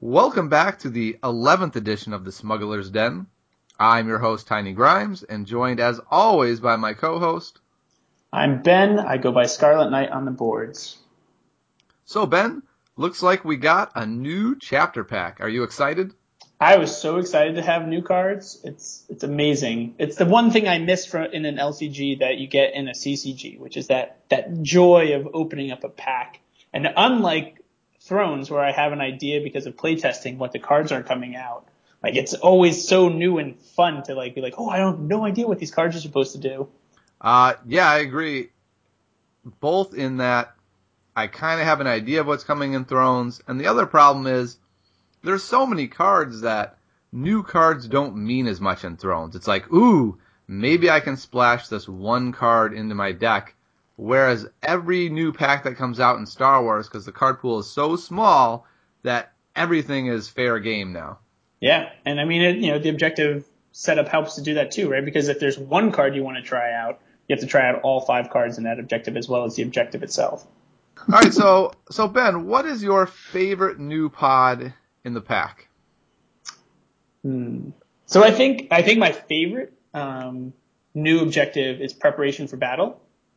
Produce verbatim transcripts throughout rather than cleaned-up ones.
Welcome back to the eleventh edition of the Smuggler's Den. I'm your host, Tiny Grimes, and joined as always by my co-host. I'm Ben. I go by Scarlet Knight on the boards. So Ben, looks like we got a new chapter pack. Are you excited? I was so excited to have new cards. It's it's amazing. It's the one thing I miss from in an L C G that you get in a C C G, which is that that joy of opening up a pack. And unlike Thrones, where I have an idea because of playtesting what the cards are coming out, like it's always so new and fun to like be like, oh, I don't have no idea what these cards are supposed to do. Uh, yeah, I agree. Both in that I kind of have an idea of what's coming in Thrones, and the other problem is there's so many cards that new cards don't mean as much in Thrones. It's like, ooh, maybe I can splash this one card into my deck, whereas every new pack that comes out in Star Wars, because the card pool is so small, that everything is fair game now. Yeah, and I mean, it, you know, the objective setup helps to do that too, right? Because if there's one card you want to try out, you have to try out all five cards in that objective as well as the objective itself. All right, so so Ben, what is your favorite new pod in the pack? Hmm. So I think I think my favorite um, new objective is preparation for battle,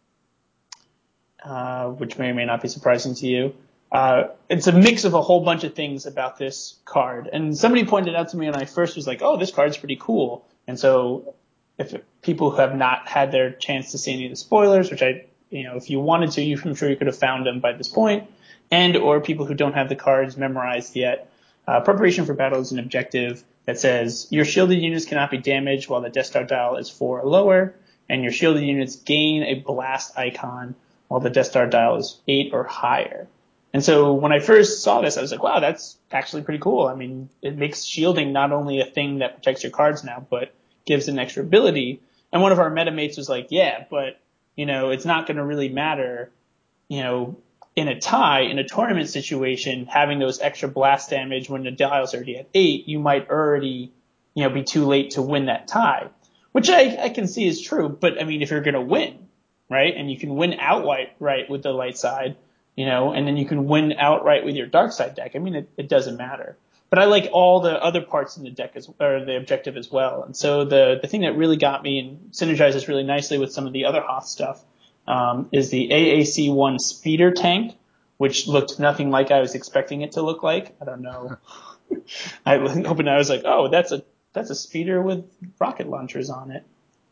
uh, which may or may not be surprising to you. Uh, it's a mix of a whole bunch of things about this card. And somebody pointed out to me when I first was like, oh, this card's pretty cool. And so if people who have not had their chance to see any of the spoilers, which I, you know, if you wanted to, you, I'm sure you could have found them by this point, and or people who don't have the cards memorized yet, uh, preparation for battle is an objective that says your shielded units cannot be damaged while the Death Star dial is four or lower, and your shielded units gain a blast icon while the Death Star dial is eight or higher. And so when I first saw this, I was like, wow, that's actually pretty cool. I mean, it makes shielding not only a thing that protects your cards now, but gives an extra ability. And one of our metamates was like, yeah, but, you know, it's not going to really matter, you know, in a tie, in a tournament situation, having those extra blast damage when the dial's already at eight, you might already, you know, be too late to win that tie, which I, I can see is true. But I mean, if you're going to win, right, and you can win outright, right, with the light side, you know, and then you can win outright with your dark side deck. I mean, it, it doesn't matter. But I like all the other parts in the deck as, or the objective as well. And so the, the thing that really got me and synergizes really nicely with some of the other Hoth stuff, um, is the A A C one speeder tank, which looked nothing like I was expecting it to look like. I don't know. I opened it, I was like, oh, that's a, that's a speeder with rocket launchers on it.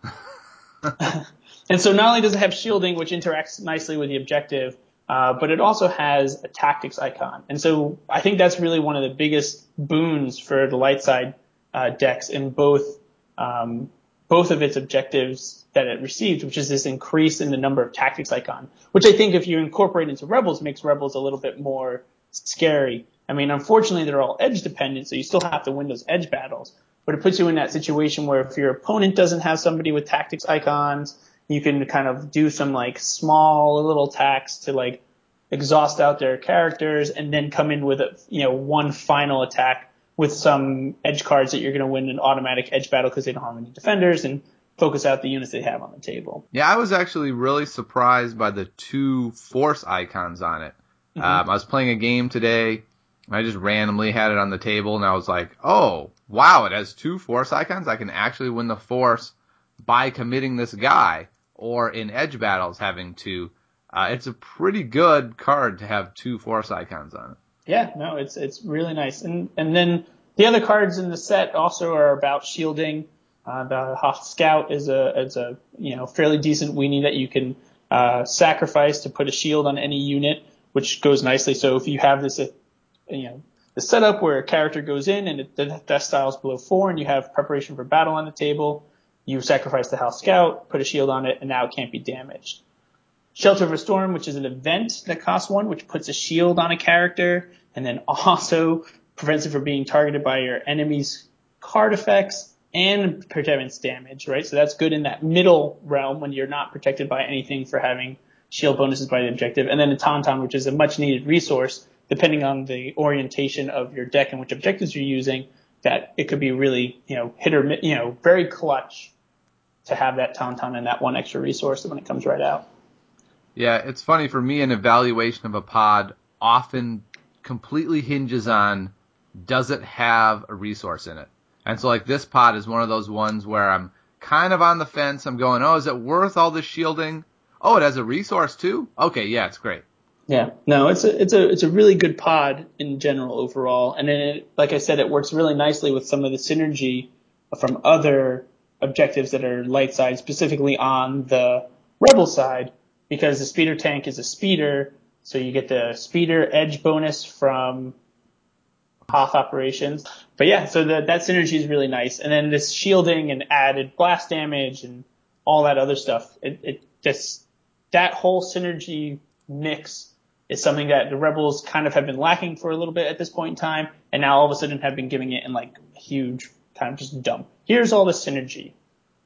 And so not only does it have shielding, which interacts nicely with the objective, Uh, but it also has a tactics icon. And so I think that's really one of the biggest boons for the light side uh, decks in both um, both of its objectives that it received, which is this increase in the number of tactics icon, which I think if you incorporate into Rebels makes Rebels a little bit more scary. I mean, unfortunately, they're all edge dependent, so you still have to win those edge battles. But it puts you in that situation where if your opponent doesn't have somebody with tactics icons, you can kind of do some like small little attacks to like exhaust out their characters and then come in with a, you know, one final attack with some edge cards that you're going to win an automatic edge battle because they don't have any defenders and focus out the units they have on the table. Yeah, I was actually really surprised by the two force icons on it. Mm-hmm. Um, I was playing a game today. I just randomly had it on the table and I was like, oh, wow, it has two force icons. I can actually win the force by committing this guy, or in edge battles having two. Uh, it's a pretty good card to have two force icons on it. Yeah, no, it's it's really nice. And and then the other cards in the set also are about shielding. Uh, the Hoth Scout is a is a you know fairly decent weenie that you can uh, sacrifice to put a shield on any unit, which goes nicely. So if you have this, uh, you know, the setup where a character goes in and it, the death style is below four, and you have preparation for battle on the table, you sacrifice the Hoth Scout, put a shield on it, and now it can't be damaged. Shelter of a Storm, which is an event that costs one, which puts a shield on a character and then also prevents it from being targeted by your enemy's card effects and prevents damage, right? So that's good in that middle realm when you're not protected by anything for having shield bonuses by the objective. And then a Tauntaun, which is a much needed resource, depending on the orientation of your deck and which objectives you're using, that it could be really, you know, hit or, you know, very clutch to have that Tauntaun and that one extra resource when it comes right out. Yeah, it's funny for me, an evaluation of a pod often completely hinges on does it have a resource in it? And so like this pod is one of those ones where I'm kind of on the fence. I'm going, oh, is it worth all this shielding? Oh, it has a resource too? Okay, yeah, it's great. Yeah, no, it's a it's a it's a really good pod in general overall, and then it, like I said, it works really nicely with some of the synergy from other objectives that are light side, specifically on the rebel side, because the speeder tank is a speeder, so you get the speeder edge bonus from Hoth operations. But yeah, so the, that synergy is really nice, and then this shielding and added blast damage and all that other stuff, it, it just that whole synergy mix is something that the Rebels kind of have been lacking for a little bit at this point in time, and now all of a sudden have been giving it in like a huge kind of just dump. Here's all the synergy.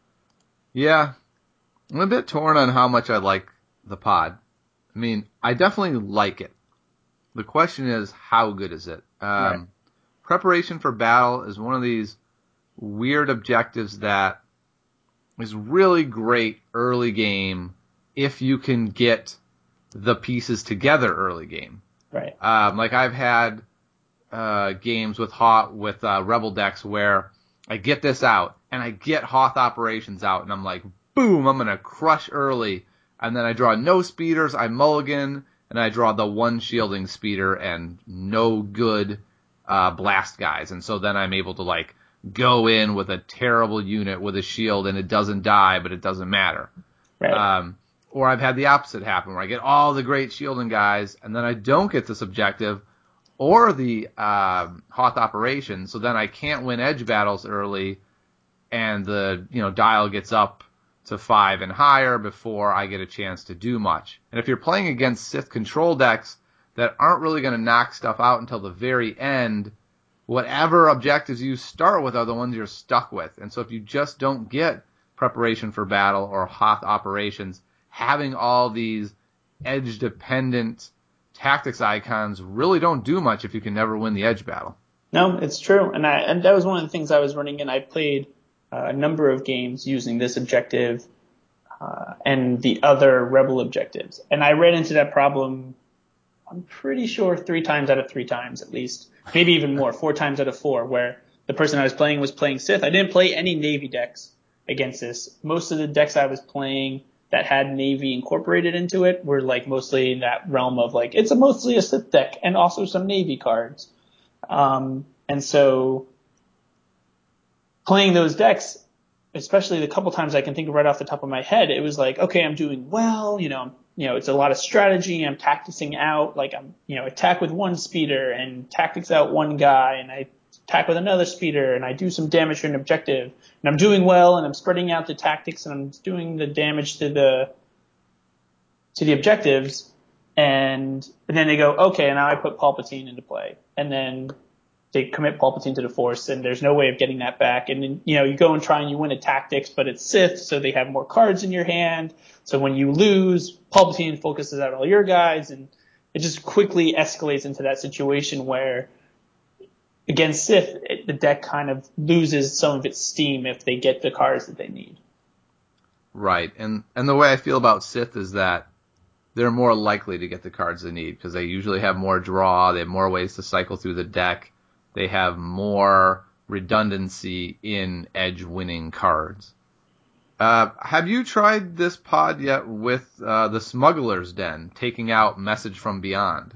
Yeah, I'm a bit torn on how much I like the pod. I mean, I definitely like it. The question is, how good is it? Um, right. Preparation for battle is one of these weird objectives that is really great early game if you can get the pieces together early game. Right. Um, like I've had uh, games with Hoth, with uh, Rebel decks where I get this out and I get Hoth operations out and I'm like, boom, I'm gonna crush early, and then I draw no speeders, I mulligan, and I draw the one shielding speeder and no good uh, blast guys, and so then I'm able to like go in with a terrible unit with a shield and it doesn't die, but it doesn't matter. Right. Um, Or I've had the opposite happen, where I get all the great shielding guys, and then I don't get this objective or the uh, Hoth operation, so then I can't win edge battles early, and the you know dial gets up to five and higher before I get a chance to do much. And if you're playing against Sith control decks that aren't really going to knock stuff out until the very end, whatever objectives you start with are the ones you're stuck with. And so if you just don't get preparation for battle or Hoth operations, having all these edge-dependent tactics icons really don't do much if you can never win the edge battle. No, it's true, and I and that was one of the things I was running in. I played uh, a number of games using this objective uh, and the other Rebel objectives, and I ran into that problem. I'm pretty sure three times out of three times, at least, maybe even more, four times out of four, where the person I was playing was playing Sith. I didn't play any Navy decks against this. Most of the decks I was playing that had Navy incorporated into it were like mostly in that realm of like, it's a mostly a Sith deck and also some Navy cards. Um, and so playing those decks, especially the couple times I can think of right off the top of my head, it was like, okay, I'm doing well, you know, you know, it's a lot of strategy. I'm tacticing out, like I'm, you know, attack with one speeder and tactics out one guy, and I attack with another speeder and I do some damage to an objective, and I'm doing well and I'm spreading out the tactics and I'm doing the damage to the, to the objectives. And, and then they go, okay, now I put Palpatine into play, and then they commit Palpatine to the Force, and there's no way of getting that back. And then, you know, you go and try and you win a tactics, but it's Sith, so they have more cards in your hand. So when you lose, Palpatine focuses out all your guys, and it just quickly escalates into that situation where against Sith, it, the deck kind of loses some of its steam if they get the cards that they need. Right. And, and the way I feel about Sith is that they're more likely to get the cards they need because they usually have more draw, they have more ways to cycle through the deck, they have more redundancy in edge-winning cards. Uh, have you tried this pod yet with uh, the Smuggler's Den, taking out Message from Beyond?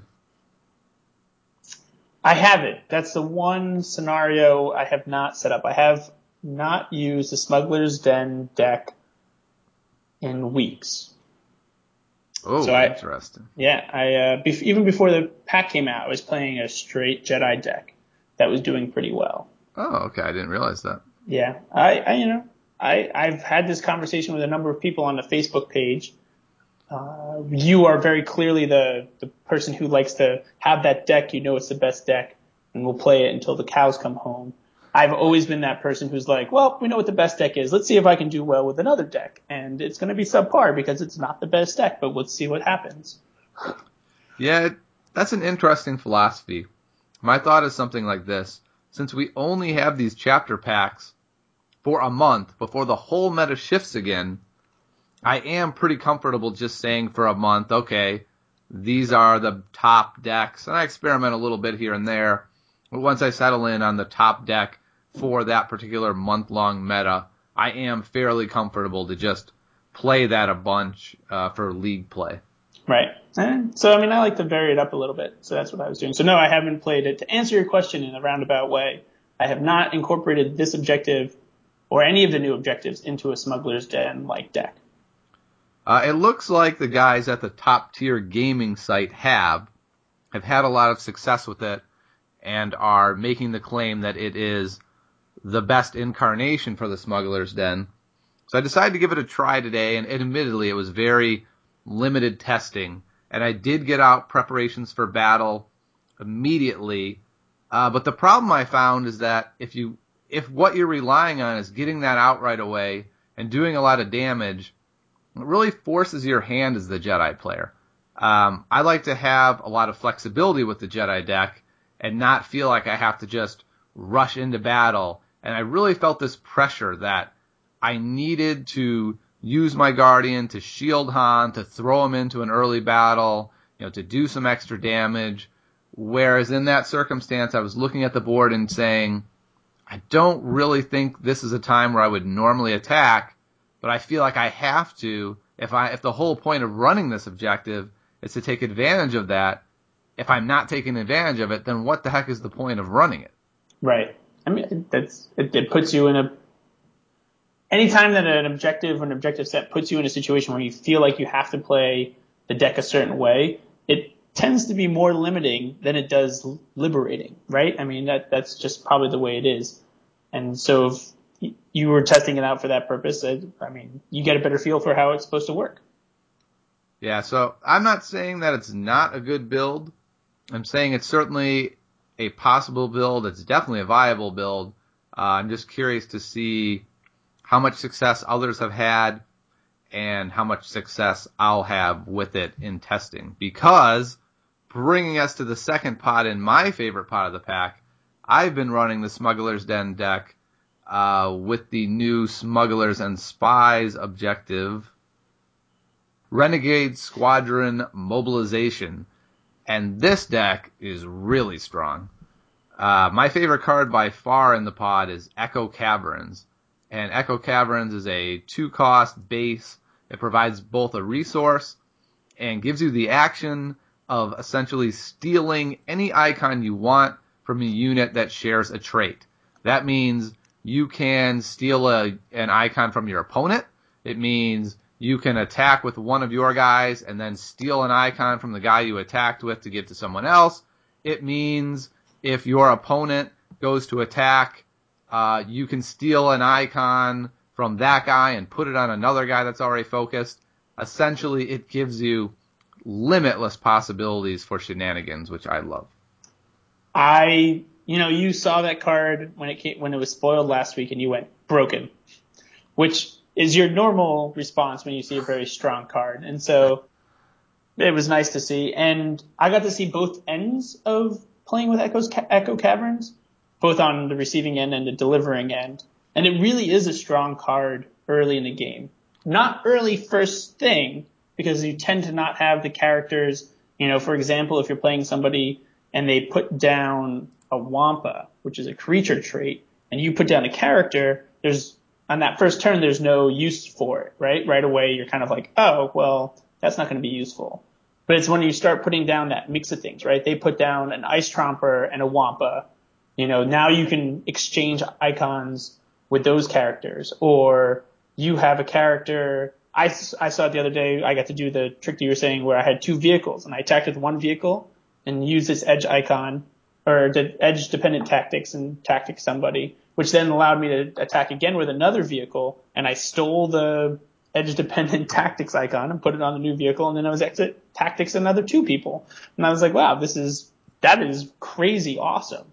I haven't. That's the one scenario I have not set up. I have not used the Smuggler's Den deck in weeks. Oh, so I, interesting. Yeah, I uh, be- even before the pack came out, I was playing a straight Jedi deck that was doing pretty well. Oh, okay. I didn't realize that. Yeah, I, I you know, I I've had this conversation with a number of people on the Facebook page. Uh, you are very clearly the the person who likes to have that deck. You know it's the best deck, and will play it until the cows come home. I've always been that person who's like, well, we know what the best deck is. Let's see if I can do well with another deck. And it's going to be subpar because it's not the best deck, but let's see what happens. Yeah, that's an interesting philosophy. My thought is something like this. Since we only have these chapter packs for a month before the whole meta shifts again, I am pretty comfortable just saying for a month, okay, these are the top decks. And I experiment a little bit here and there. once I settle in on the top deck for that particular month-long meta, I am fairly comfortable to just play that a bunch uh, for league play. Right. And so, I mean, I like to vary it up a little bit. So that's what I was doing. So no, I haven't played it. To answer your question in a roundabout way, I have not incorporated this objective or any of the new objectives into a Smuggler's Den-like deck. Uh, it looks like the guys at the top tier gaming site have, have had a lot of success with it and are making the claim that it is the best incarnation for the Smuggler's Den. So I decided to give it a try today, and admittedly it was very limited testing, and I did get out preparations for battle immediately. Uh, but the problem I found is that if you, if what you're relying on is getting that out right away and doing a lot of damage, it really forces your hand as the Jedi player. Um, I like to have a lot of flexibility with the Jedi deck and not feel like I have to just rush into battle. And I really felt this pressure that I needed to use my Guardian to shield Han, to throw him into an early battle, you know, to do some extra damage. Whereas in that circumstance, I was looking at the board and saying, I don't really think this is a time where I would normally attack, but I feel like I have to if I if the whole point of running this objective is to take advantage of that. If I'm not taking advantage of it, then what the heck is the point of running it? Right. I mean, that's it, it puts you in a anytime that an objective or an objective set puts you in a situation where you feel like you have to play the deck a certain way, it tends to be more limiting than it does liberating, right? I mean, that that's just probably the way it is. And so if you were testing it out for that purpose, I, I mean, you get a better feel for how it's supposed to work. Yeah, so I'm not saying that it's not a good build. I'm saying it's certainly a possible build. It's definitely a viable build. Uh, I'm just curious to see how much success others have had and how much success I'll have with it in testing. Because, bringing us to the second pod in my favorite pod of the pack, I've been running the Smuggler's Den deck uh, with the new Smugglers and Spies objective, Renegade Squadron Mobilization. And this deck is really strong. Uh, my favorite card by far in the pod is Echo Caverns. And Echo Caverns is a two-cost base. It provides both a resource and gives you the action of essentially stealing any icon you want from a unit that shares a trait. That means you can steal a, an icon from your opponent. It means you can attack with one of your guys and then steal an icon from the guy you attacked with to give to someone else. It means if your opponent goes to attack, uh, you can steal an icon from that guy and put it on another guy that's already focused. Essentially, it gives you limitless possibilities for shenanigans, which I love. I, you know, you saw that card when it came, when it was spoiled last week, and you went broken, which is your normal response when you see a very strong card. And so it was nice to see. And I got to see both ends of playing with Echo's, Echo Caverns, both on the receiving end and the delivering end. And it really is a strong card early in the game. Not early first thing, because you tend to not have the characters, you know, for example, if you're playing somebody and they put down a Wampa, which is a creature trait, and you put down a character, there's, on that first turn, there's no use for it, right? Right away, you're kind of like, oh, well, that's not going to be useful. But it's when you start putting down that mix of things, right? They put down an Ice Tromper and a Wampa. You know, now you can exchange icons with those characters. Or you have a character. I, I saw it the other day. I got to do the trick that you were saying where I had two vehicles, and I attacked with one vehicle and used this edge icon, or the edge dependent tactics and tactic somebody, which then allowed me to attack again with another vehicle, and I stole the edge dependent tactics icon and put it on the new vehicle, and then I was exit tactics another two people. And I was like, wow, this is, that is crazy awesome.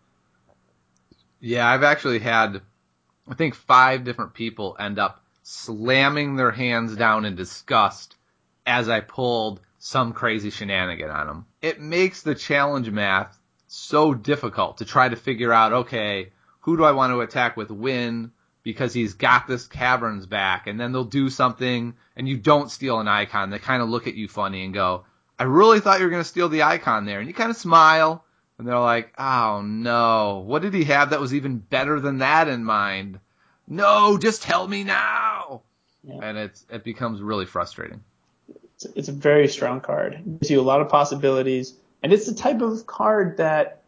Yeah, I've actually had, I think, five different people end up slamming their hands down in disgust as I pulled some crazy shenanigan on them. It makes the challenge math so difficult to try to figure out, okay, who do I want to attack with when, because he's got this Caverns back, and then they'll do something, and you don't steal an icon. They kind of look at you funny and go, I really thought you were going to steal the icon there. And you kind of smile, And they're like, oh no, what did he have that was even better than that in mind? No, just tell me now. Yeah. And it's it becomes really frustrating. It's, it's a very strong card. It gives you a lot of possibilities. And it's the type of card that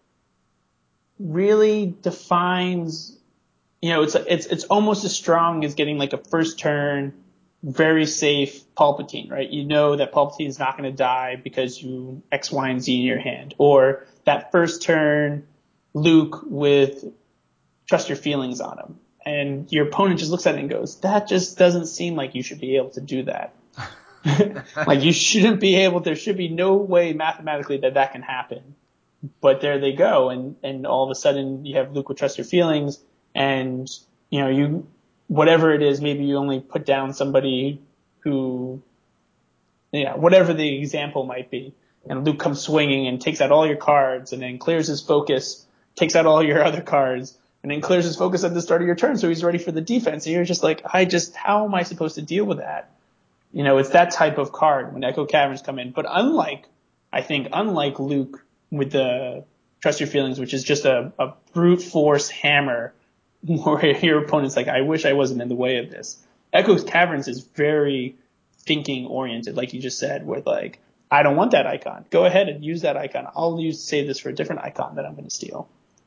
really defines, you know, it's it's it's almost as strong as getting like a first turn, very safe Palpatine, right? You know that Palpatine is not going to die because you X, Y, and Z in your hand. Or that first turn Luke with trust your feelings on him. And your opponent just looks at it and goes, that just doesn't seem like you should be able to do that. Like you shouldn't be able, there should be no way mathematically that that can happen. But there they go. And, and all of a sudden you have Luke with trust your feelings and, you know, you, whatever it is, maybe you only put down somebody who, yeah, whatever the example might be. And Luke comes swinging and takes out all your cards and then clears his focus, takes out all your other cards, and then clears his focus at the start of your turn so he's ready for the defense. And you're just like, I just, how am I supposed to deal with that? You know, it's that type of card when Echo Caverns come in. But unlike, I think, unlike Luke with the Trust Your Feelings, which is just a, a brute force hammer where your opponent's like, I wish I wasn't in the way of this. Echo Caverns is very thinking oriented, like you just said, with like, I don't want that icon. Go ahead and use that icon. I'll use save this for a different icon that I'm going to steal.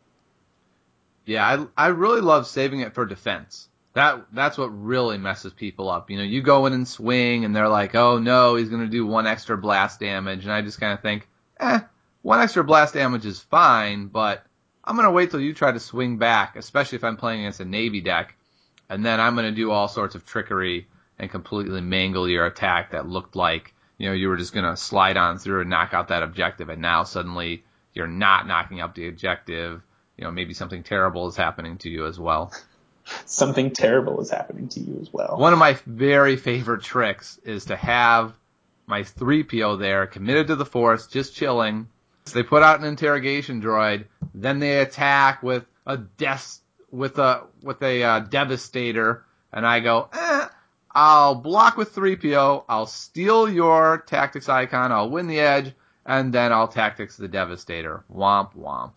Yeah, I I really love saving it for defense. That that's what really messes people up. You know, you go in and swing, and they're like, oh no, he's going to do one extra blast damage, and I just kind of think, eh, one extra blast damage is fine, but I'm going to wait till you try to swing back, especially if I'm playing against a Navy deck, and then I'm going to do all sorts of trickery and completely mangle your attack that looked like, you know, you were just going to slide on through and knock out that objective, and now suddenly you're not knocking out the objective. You know, maybe something terrible is happening to you as well. Something terrible is happening to you as well. One of my very favorite tricks is to have my three P O there committed to the Force, just chilling. So they put out an interrogation droid, then they attack with a death, with a with a uh, Devastator, and I go, eh, I'll block with three P O, I'll steal your tactics icon, I'll win the edge, and then I'll tactics the Devastator. Womp womp.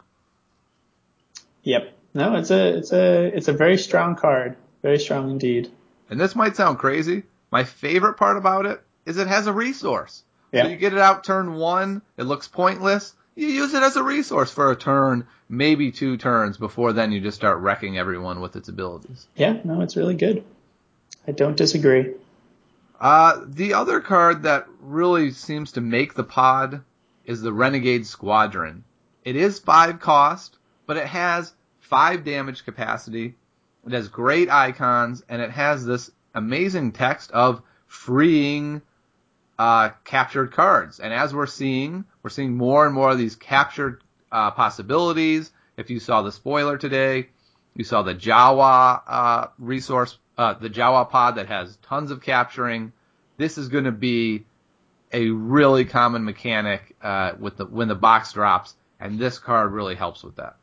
Yep. No, it's a it's a it's a very strong card. Very strong indeed. And this might sound crazy. My favorite part about it is it has a resource. Yeah. So you get it out turn one, it looks pointless. You use it as a resource for a turn, maybe two turns, before then you just start wrecking everyone with its abilities. Yeah, no, it's really good. I don't disagree. Uh, the other card that really seems to make the pod is the Renegade Squadron. It is five cost, but it has five damage capacity. It has great icons, and it has this amazing text of freeing uh, captured cards. And as we're seeing, we're seeing more and more of these captured uh, possibilities. If you saw the spoiler today, you saw the Jawa uh, resource, uh, the Jawa pod that has tons of capturing. This is going to be a really common mechanic uh, with the when the box drops, and this card really helps with that.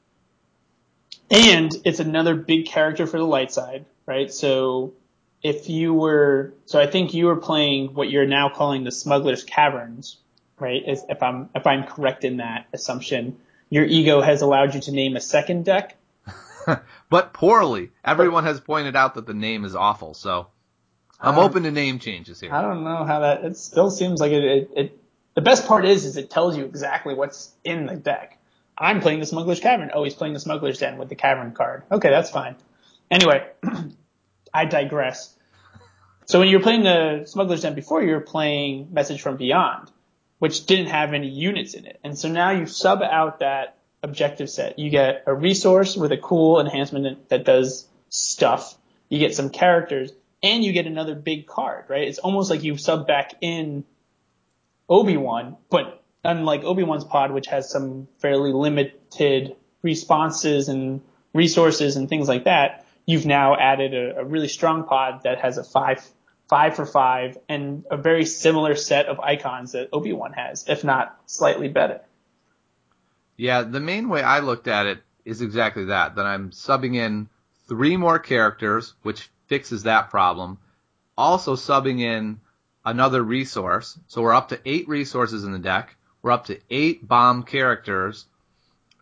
And it's another big character for the light side, right? So if you were, so I think you were playing what you're now calling the Smuggler's Caverns, right? If I'm, if I'm correct in that assumption, your ego has allowed you to name a second deck. But poorly. Everyone has pointed out that the name is awful, so I'm open to name changes here. I don't know how that, it still seems like it, it, it, the best part is, is it tells you exactly what's in the deck. I'm playing the Smuggler's Cavern. Oh, he's playing the Smuggler's Den with the Cavern card. Okay, that's fine. Anyway, I digress. So when you were playing the Smuggler's Den before, you were playing Message from Beyond, which didn't have any units in it. And so now you sub out that objective set. You get a resource with a cool enhancement that does stuff. You get some characters, and you get another big card, right? It's almost like you sub back in Obi-Wan, but unlike Obi-Wan's pod, which has some fairly limited responses and resources and things like that, you've now added a, a really strong pod that has a five, five for five and a very similar set of icons that Obi-Wan has, if not slightly better. Yeah, the main way I looked at it is exactly that, that I'm subbing in three more characters, which fixes that problem. Also subbing in another resource. So we're up to eight resources in the deck. We're up to eight bomb characters,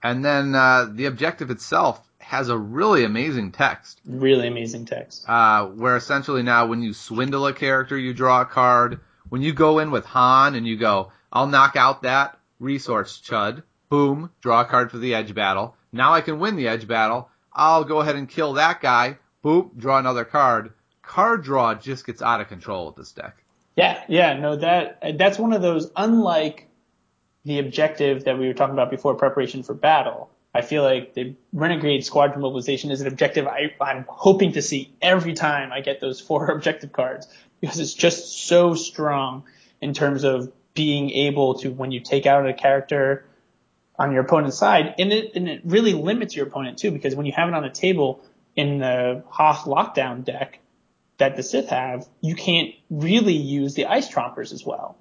And then uh, the objective itself has a really amazing text. Really amazing text. Uh, where essentially now when you swindle a character, you draw a card. When you go in with Han and you go, I'll knock out that resource chud. Boom, draw a card for the edge battle. Now I can win the edge battle. I'll go ahead and kill that guy. Boom, draw another card. Card draw just gets out of control with this deck. Yeah, yeah, no, that that's one of those, unlike the objective that we were talking about before, preparation for battle. I feel like the Renegade Squadron Mobilization is an objective I, I'm hoping to see every time I get those four objective cards, because it's just so strong in terms of being able to, when you take out a character on your opponent's side, and it, and it really limits your opponent too, because when you have it on the table in the Hoth Lockdown deck that the Sith have, you can't really use the Ice Trompers as well.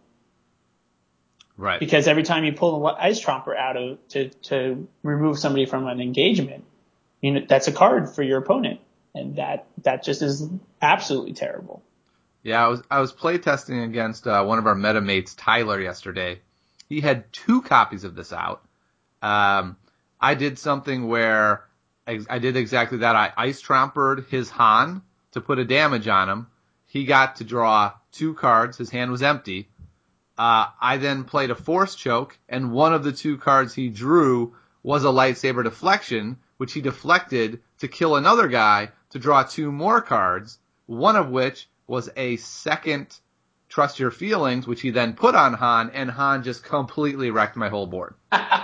Right. Because every time you pull an Ice Tromper out of to to remove somebody from an engagement, you know, that's a card for your opponent, and that that just is absolutely terrible. Yeah, I was I was playtesting against uh, one of our meta mates, Tyler, yesterday. He had two copies of this out. Um, I did something where I did exactly that. I Ice Trompered his Han to put a damage on him. He got to draw two cards. His hand was empty. Uh, I then played a Force Choke, and one of the two cards he drew was a Lightsaber Deflection, which he deflected to kill another guy to draw two more cards, one of which was a second Trust Your Feelings, which he then put on Han, and Han just completely wrecked my whole board.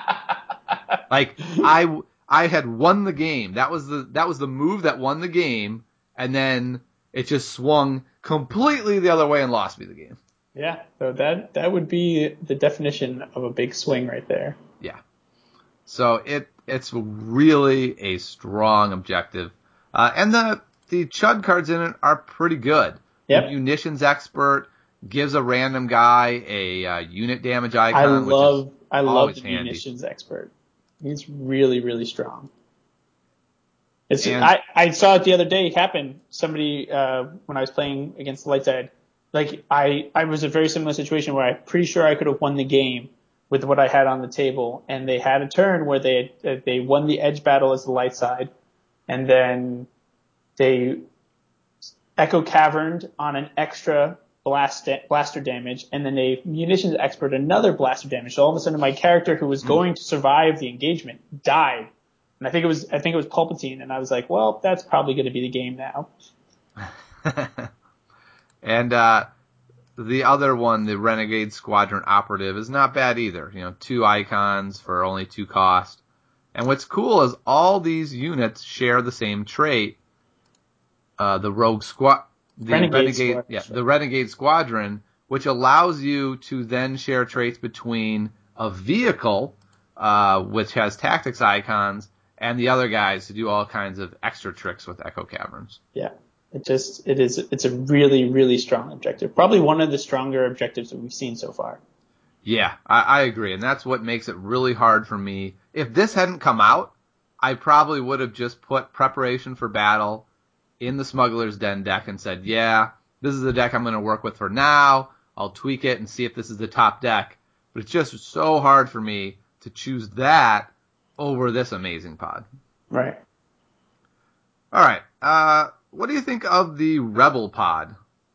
Like, I, I had won the game. That was the, that was the move that won the game, and then it just swung completely the other way and lost me the game. Yeah, so that that would be the definition of a big swing right there. Yeah. So it it's really a strong objective. Uh, and the, the Chud cards in it are pretty good. Yep. The Munitions Expert gives a random guy a uh, unit damage icon, I love which is I love always the handy. Munitions Expert. He's really, really strong. It's And, I, I saw it the other day happen. Somebody uh, when I was playing against the light side, like I, I was a very similar situation where I'm pretty sure I could have won the game with what I had on the table, and they had a turn where they they won the edge battle as the light side, and then they Echo Caverned on an extra blast blaster damage, and then they Munitions Expert another blaster damage. So all of a sudden, my character who was going to survive the engagement died, and I think it was I think it was Palpatine, and I was like, well, that's probably going to be the game now. And uh, the other one, the Renegade Squadron Operative, is not bad either. You know, two icons for only two cost. And what's cool is all these units share the same trait. Uh, the Rogue Squad, the Renegade, Renegade, Squadron. yeah, the Renegade Squadron, which allows you to then share traits between a vehicle, uh, which has tactics icons, and the other guys to do all kinds of extra tricks with Echo Caverns. Yeah. It just, it is, it's a really, really strong objective. Probably one of the stronger objectives that we've seen so far. Yeah, I, I agree. And that's what makes it really hard for me. If this hadn't come out, I probably would have just put Preparation for Battle in the Smuggler's Den deck and said, yeah, this is the deck I'm going to work with for now. I'll tweak it and see if this is the top deck. But it's just so hard for me to choose that over this amazing pod. Right. All right. Uh, what do you think of the Rebel pod?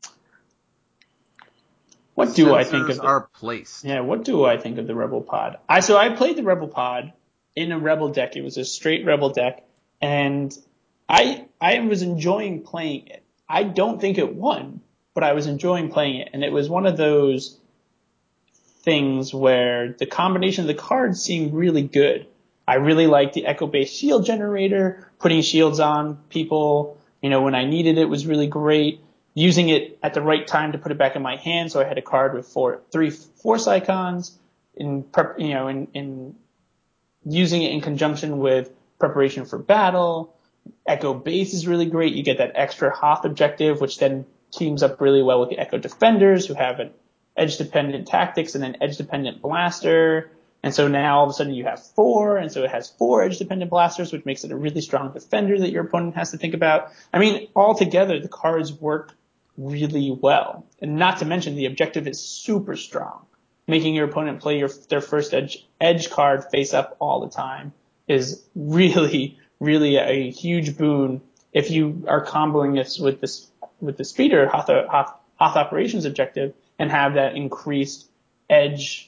What do I think of Sensors the, are placed. Yeah, what do I think of the Rebel pod? I so I played the Rebel pod in a Rebel deck. It was a straight Rebel deck, and I I was enjoying playing it. I don't think it won, but I was enjoying playing it, and it was one of those things where the combination of the cards seemed really good. I really liked the Echo-based shield generator, putting shields on people. You know, when I needed it was really great. Using it at the right time to put it back in my hand, so I had a card with four, three Force icons. In prep, you know, in, in using it in conjunction with Preparation for Battle. Echo Base is really great. You get that extra Hoth objective, which then teams up really well with the Echo Defenders, who have an edge-dependent tactics and an edge-dependent blaster. And so now all of a sudden you have four, and so it has four edge-dependent blasters, which makes it a really strong defender that your opponent has to think about. I mean, altogether, the cards work really well. And not to mention, the objective is super strong, making your opponent play your, their first edge, edge card face up all the time. is really, really a huge boon if you are comboing this with this with the speeder Hoth, Hoth, Hoth operations objective and have that increased edge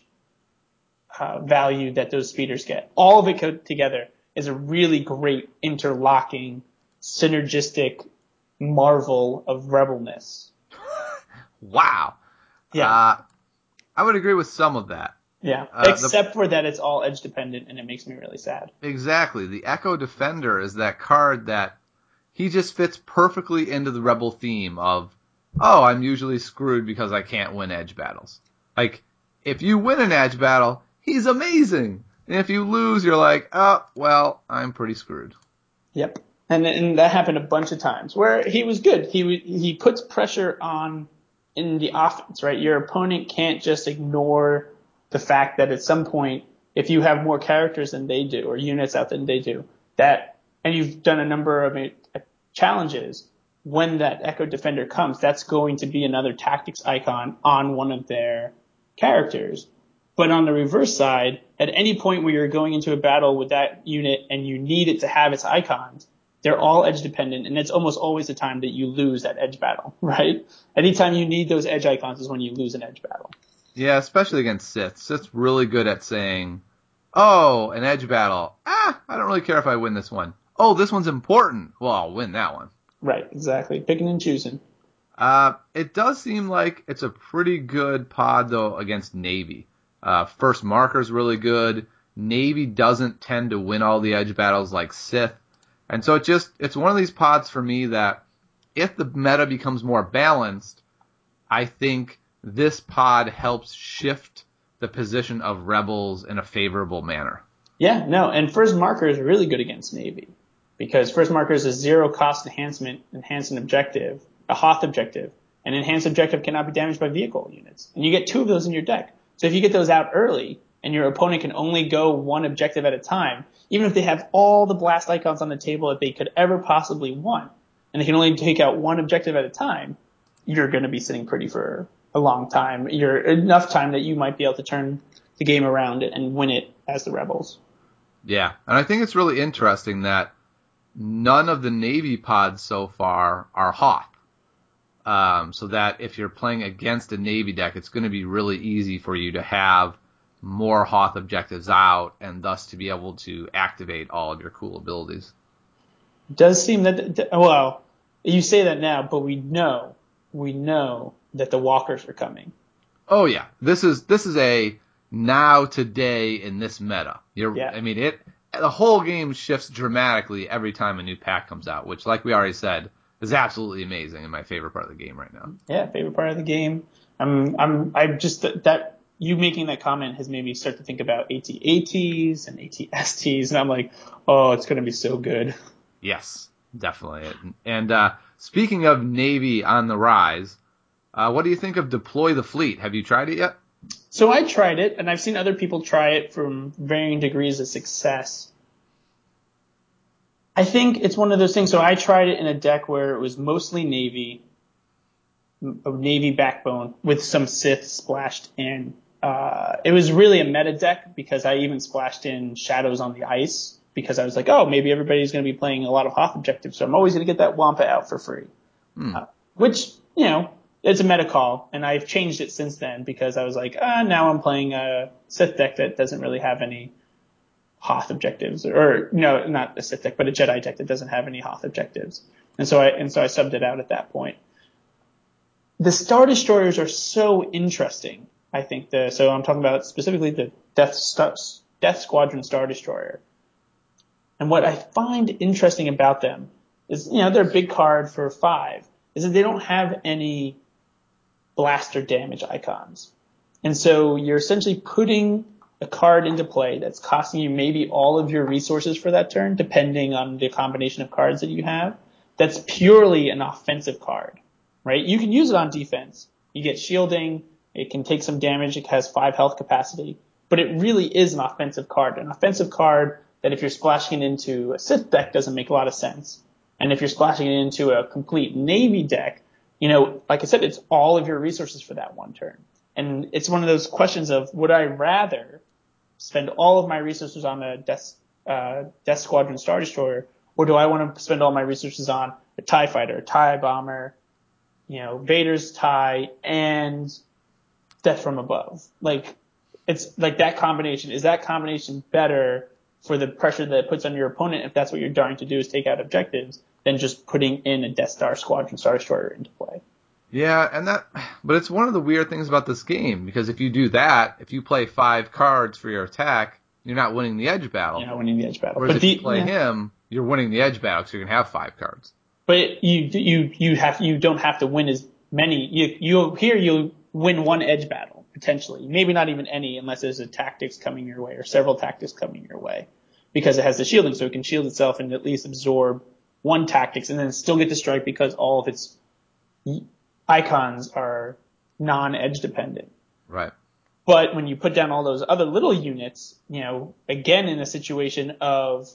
uh, value that those speeders get. All of it co- together is a really great interlocking, synergistic marvel of rebelness. Wow. Yeah. Uh, I would agree with some of that. Yeah. Uh, Except the, for that it's all edge dependent and it makes me really sad. Exactly. The Echo Defender is that card that he just fits perfectly into the Rebel theme of, oh, I'm usually screwed because I can't win edge battles. Like, if you win an edge battle, he's amazing. And if you lose, you're like, oh, well, I'm pretty screwed. Yep. And and that happened a bunch of times where he was good. He he puts pressure on in the offense, right? Your opponent can't just ignore the fact that at some point, if you have more characters than they do or units out than they do, that and you've done a number of challenges, when that Echo Defender comes, that's going to be another tactics icon on one of their characters. But on the reverse side, at any point where you're going into a battle with that unit and you need it to have its icons, they're all edge dependent, and it's almost always the time that you lose that edge battle, right? Anytime you need those edge icons is when you lose an edge battle. Yeah, especially against Sith. Sith's really good at saying, oh, an edge battle. Ah, I don't really care if I win this one. Oh, this one's important. Well, I'll win that one. Right, exactly. Picking and choosing. Uh, it does seem like it's a pretty good pod, though, against Navy. Uh, first marker's really good. Navy doesn't tend to win all the edge battles like Sith. And so it just, it's one of these pods for me that if the meta becomes more balanced, I think this pod helps shift the position of rebels in a favorable manner. Yeah, no, and first marker is really good against Navy because first marker is a zero cost enhancement, enhancement objective, a Hoth objective. An enhanced objective cannot be damaged by vehicle units. And you get two of those in your deck. So if you get those out early and your opponent can only go one objective at a time, even if they have all the blast icons on the table that they could ever possibly want, and they can only take out one objective at a time, you're going to be sitting pretty for a long time. You're enough time that you might be able to turn the game around and win it as the rebels. Yeah, and I think it's really interesting that none of the Navy pods so far are Hoth. Um, so that if you're playing against a Navy deck, it's going to be really easy for you to have more Hoth objectives out and thus to be able to activate all of your cool abilities. It does seem that, well, you say that now, but we know, we know that the walkers are coming. Oh yeah, this is this is a now today in this meta. You're, yeah. I mean it. The whole game shifts dramatically every time a new pack comes out, which, like we already said, is absolutely amazing and my favorite part of the game right now. Yeah, favorite part of the game. I'm, I'm, I'm just that you making that comment has made me start to think about A T A Ts and A T S Ts, and I'm like, oh, it's gonna be so good. Yes, definitely. And uh, speaking of Navy on the rise, uh, what do you think of Deploy the Fleet? Have you tried it yet? So I tried it, and I've seen other people try it from varying degrees of success. I think it's one of those things. So I tried it in a deck where it was mostly Navy, a Navy backbone with some Sith splashed in. Uh, it was really a meta deck because I even splashed in Shadows on the Ice because I was like, oh, maybe everybody's going to be playing a lot of Hoth objectives, so I'm always going to get that Wampa out for free. Hmm. Uh, which, you know, it's a meta call, and I've changed it since then because I was like, ah, now I'm playing a Sith deck that doesn't really have any Hoth objectives, or no, not a Sith deck, but a Jedi deck that doesn't have any Hoth objectives. And so I, and so I subbed it out at that point. The Star Destroyers are so interesting. I think the, so I'm talking about specifically the Death, Star, Death Squadron Star Destroyer. And what I find interesting about them is, you know, they're a big card for five, is that they don't have any blaster damage icons. And so you're essentially putting a card into play that's costing you maybe all of your resources for that turn, depending on the combination of cards that you have. That's purely an offensive card, right? You can use it on defense. You get shielding. It can take some damage. It has five health capacity, but it really is an offensive card. An offensive card that if you're splashing it into a Sith deck doesn't make a lot of sense. And if you're splashing it into a complete Navy deck, you know, like I said, it's all of your resources for that one turn. And it's one of those questions of, would I rather spend all of my resources on a Death, uh, Death Squadron Star Destroyer, or do I want to spend all my resources on a TIE Fighter, a TIE Bomber, you know, Vader's TIE, and Death from Above? Like, it's like that combination. Is that combination better for the pressure that it puts on your opponent if that's what you're trying to do is take out objectives than just putting in a Death Star Squadron Star Destroyer into play? Yeah, and that, but it's one of the weird things about this game, because if you do that, if you play five cards for your attack, you're not winning the edge battle. You're not winning the edge battle. Whereas but if the, you play yeah. him, you're winning the edge battle, because you're going to have five cards. But you you you have you don't have to win as many. You you here you win one edge battle potentially, maybe not even any, unless there's a tactics coming your way or several tactics coming your way, because it has the shielding, so it can shield itself and at least absorb one tactics and then still get to strike because all of its icons are non-edge dependent. Right. But when you put down all those other little units, you know, again, in a situation of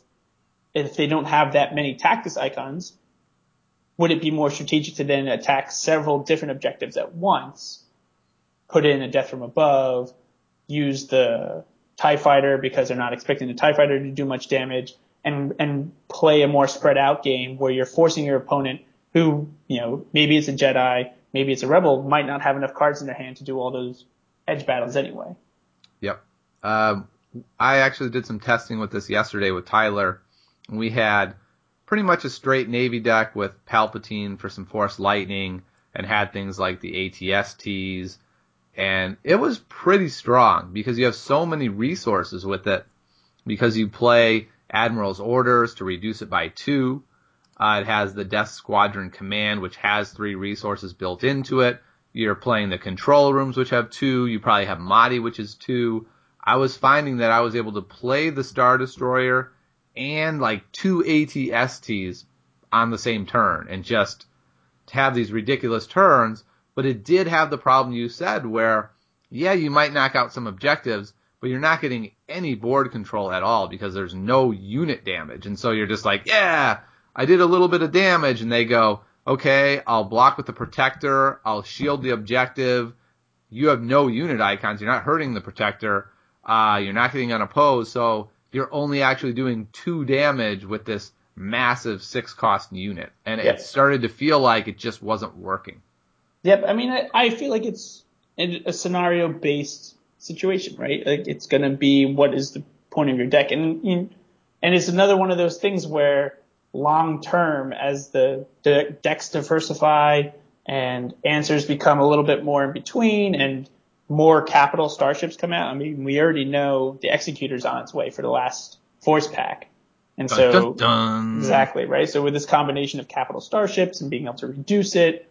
if they don't have that many tactics icons, would it be more strategic to then attack several different objectives at once, put in a Death from Above, use the TIE Fighter because they're not expecting the TIE Fighter to do much damage, and and play a more spread out game where you're forcing your opponent, who, you know, maybe it's a Jedi, maybe it's a Rebel, might not have enough cards in their hand to do all those edge battles anyway. Yep. Um, I actually did some testing with this yesterday with Tyler. We had pretty much a straight Navy deck with Palpatine for some Force Lightning, and had things like the A T S Ts, and it was pretty strong because you have so many resources with it, because you play Admiral's Orders to reduce it by two. Uh, it has the Death Squadron Command, which has three resources built into it. You're playing the control rooms, which have two. You probably have Mahdi, which is two. I was finding that I was able to play the Star Destroyer and like two A T S Ts on the same turn and just have these ridiculous turns. But it did have the problem you said where, yeah, you might knock out some objectives, but you're not getting any board control at all because there's no unit damage. And so you're just like, yeah, I did a little bit of damage. And they go, okay, I'll block with the Protector. I'll shield the objective. You have no unit icons. You're not hurting the Protector. Uh, you're not getting unopposed. So you're only actually doing two damage with this massive six cost unit. And Yep. it started to feel like it just wasn't working. Yep. I mean, I, I feel like it's a scenario based situation, right? Like it's going to be what is the point of your deck. And, and it's another one of those things where long term, as the, the decks diversify and answers become a little bit more in between and more capital starships come out. I mean, we already know the Executor's on its way for the last Force Pack. And Dun, so, dun, dun. exactly, right? So with this combination of capital starships and being able to reduce it,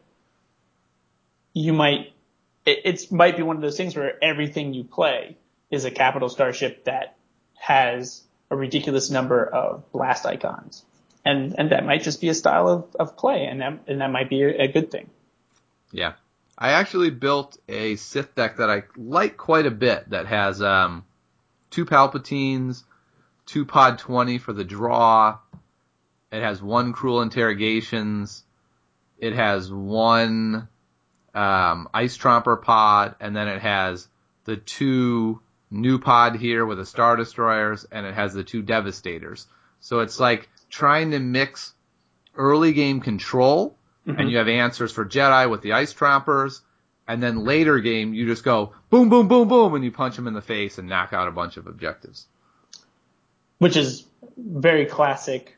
you might, it it's, might be one of those things where everything you play is a capital starship that has a ridiculous number of blast icons. And, and that might just be a style of, of play, and that, and that might be a, a good thing. Yeah. I actually built a Sith deck that I like quite a bit that has um, two Palpatines, two Pod twenty for the draw. It has one Cruel Interrogations. It has one um, Ice Tromper pod, and then it has the two new pod here with the Star Destroyers, and it has the two Devastators. So it's like trying to mix early game control, mm-hmm. and you have answers for Jedi with the Ice Trompers, and then later game you just go boom, boom, boom, boom, and you punch them in the face and knock out a bunch of objectives. Which is very classic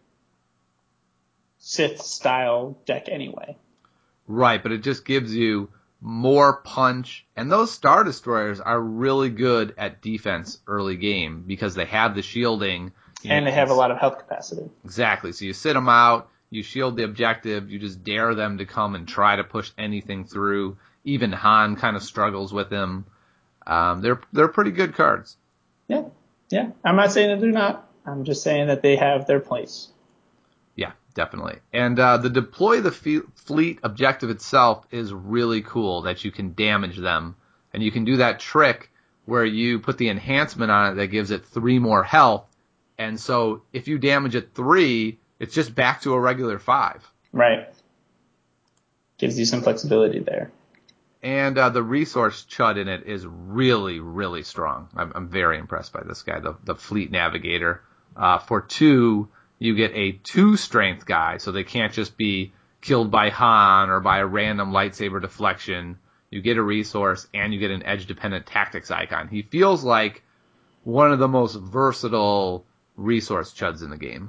Sith style deck anyway. Right, but it just gives you more punch, and those Star Destroyers are really good at defense early game because they have the shielding. And they have a lot of health capacity. Exactly. So you sit them out, you shield the objective, you just dare them to come and try to push anything through. Even Han kind of struggles with them. Um, they're they're pretty good cards. Yeah, yeah. I'm not saying that they're not. I'm just saying that they have their place. Yeah, definitely. And uh, the deploy the fe- fleet objective itself is really cool that you can damage them. And you can do that trick where you put the enhancement on it that gives it three more health. And so if you damage it three, it's just back to a regular five. Right. Gives you some flexibility there. And uh, the resource chud in it is really, really strong. I'm, I'm very impressed by this guy, the, the Fleet Navigator. Uh, for two, you get a two strength guy, so they can't just be killed by Han or by a random lightsaber deflection. You get a resource, and you get an edge-dependent tactics icon. He feels like one of the most versatile resource chuds in the game.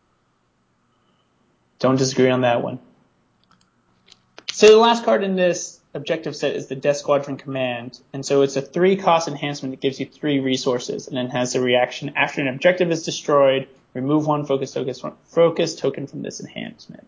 Don't disagree on that one. So the last card in this objective set is the Death Squadron Command. And so it's a three cost enhancement that gives you three resources, and then has a reaction after an objective is destroyed, remove one focus token, focus token from this enhancement.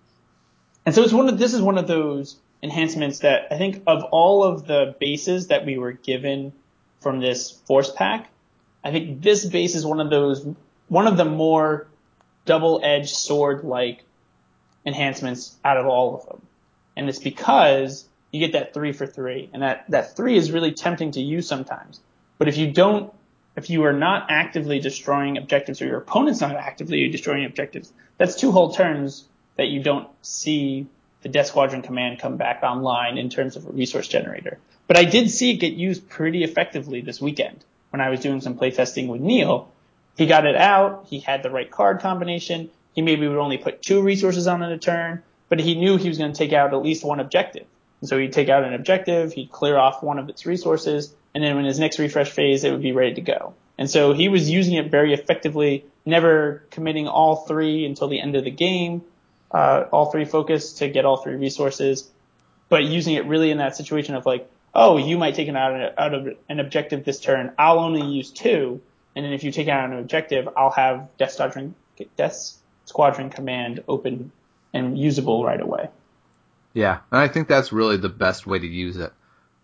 And so it's one of, this is one of those enhancements that I think of all of the bases that we were given from this Force Pack, I think this base is one of those, one of the more double-edged sword-like enhancements out of all of them. And it's because you get that three for three, and that, that three is really tempting to use sometimes. But if you don't, if you are not actively destroying objectives, or your opponent's not actively destroying objectives, that's two whole turns that you don't see the Death Squadron Command come back online in terms of a resource generator. But I did see it get used pretty effectively this weekend when I was doing some playtesting with Neil. He got it out. He had the right card combination. He maybe would only put two resources on in a turn, but he knew he was going to take out at least one objective. And so he'd take out an objective, he'd clear off one of its resources, and then when his next refresh phase, it would be ready to go. And so he was using it very effectively, never committing all three until the end of the game, uh, all three focus to get all three resources, but using it really in that situation of like, oh, you might take it out, out of an objective this turn, I'll only use two, and then if you take out an objective, I'll have Death Squadron, Death Squadron Command open and usable right away. Yeah, and I think that's really the best way to use it.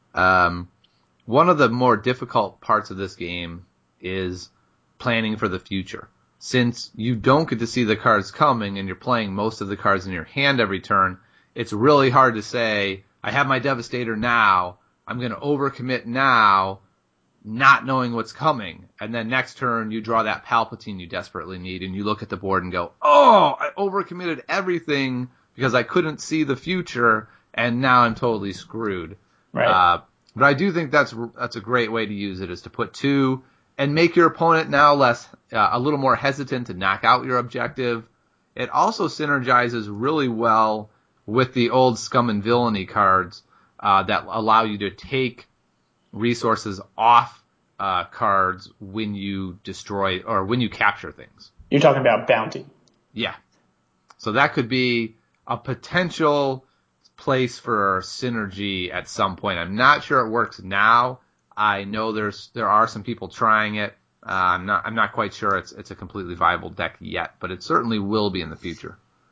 Um, one of the more difficult parts of this game is planning for the future. Since you don't get to see the cards coming and you're playing most of the cards in your hand every turn, it's really hard to say, I have my Devastator now, I'm going to overcommit now, not knowing what's coming. And then next turn, you draw that Palpatine you desperately need, and you look at the board and go, oh, I overcommitted everything because I couldn't see the future, and now I'm totally screwed. Right. Uh, but I do think that's that's a great way to use it, is to put two and make your opponent now less, uh, a little more hesitant to knock out your objective. It also synergizes really well with the old Scum and Villainy cards uh, that allow you to take resources off uh, cards when you destroy or when you capture things. You're talking about bounty. Yeah. So that could be a potential place for synergy at some point. I'm not sure it works now. I know there's there are some people trying it. Uh, I'm not I'm not quite sure it's it's a completely viable deck yet, but it certainly will be in the future.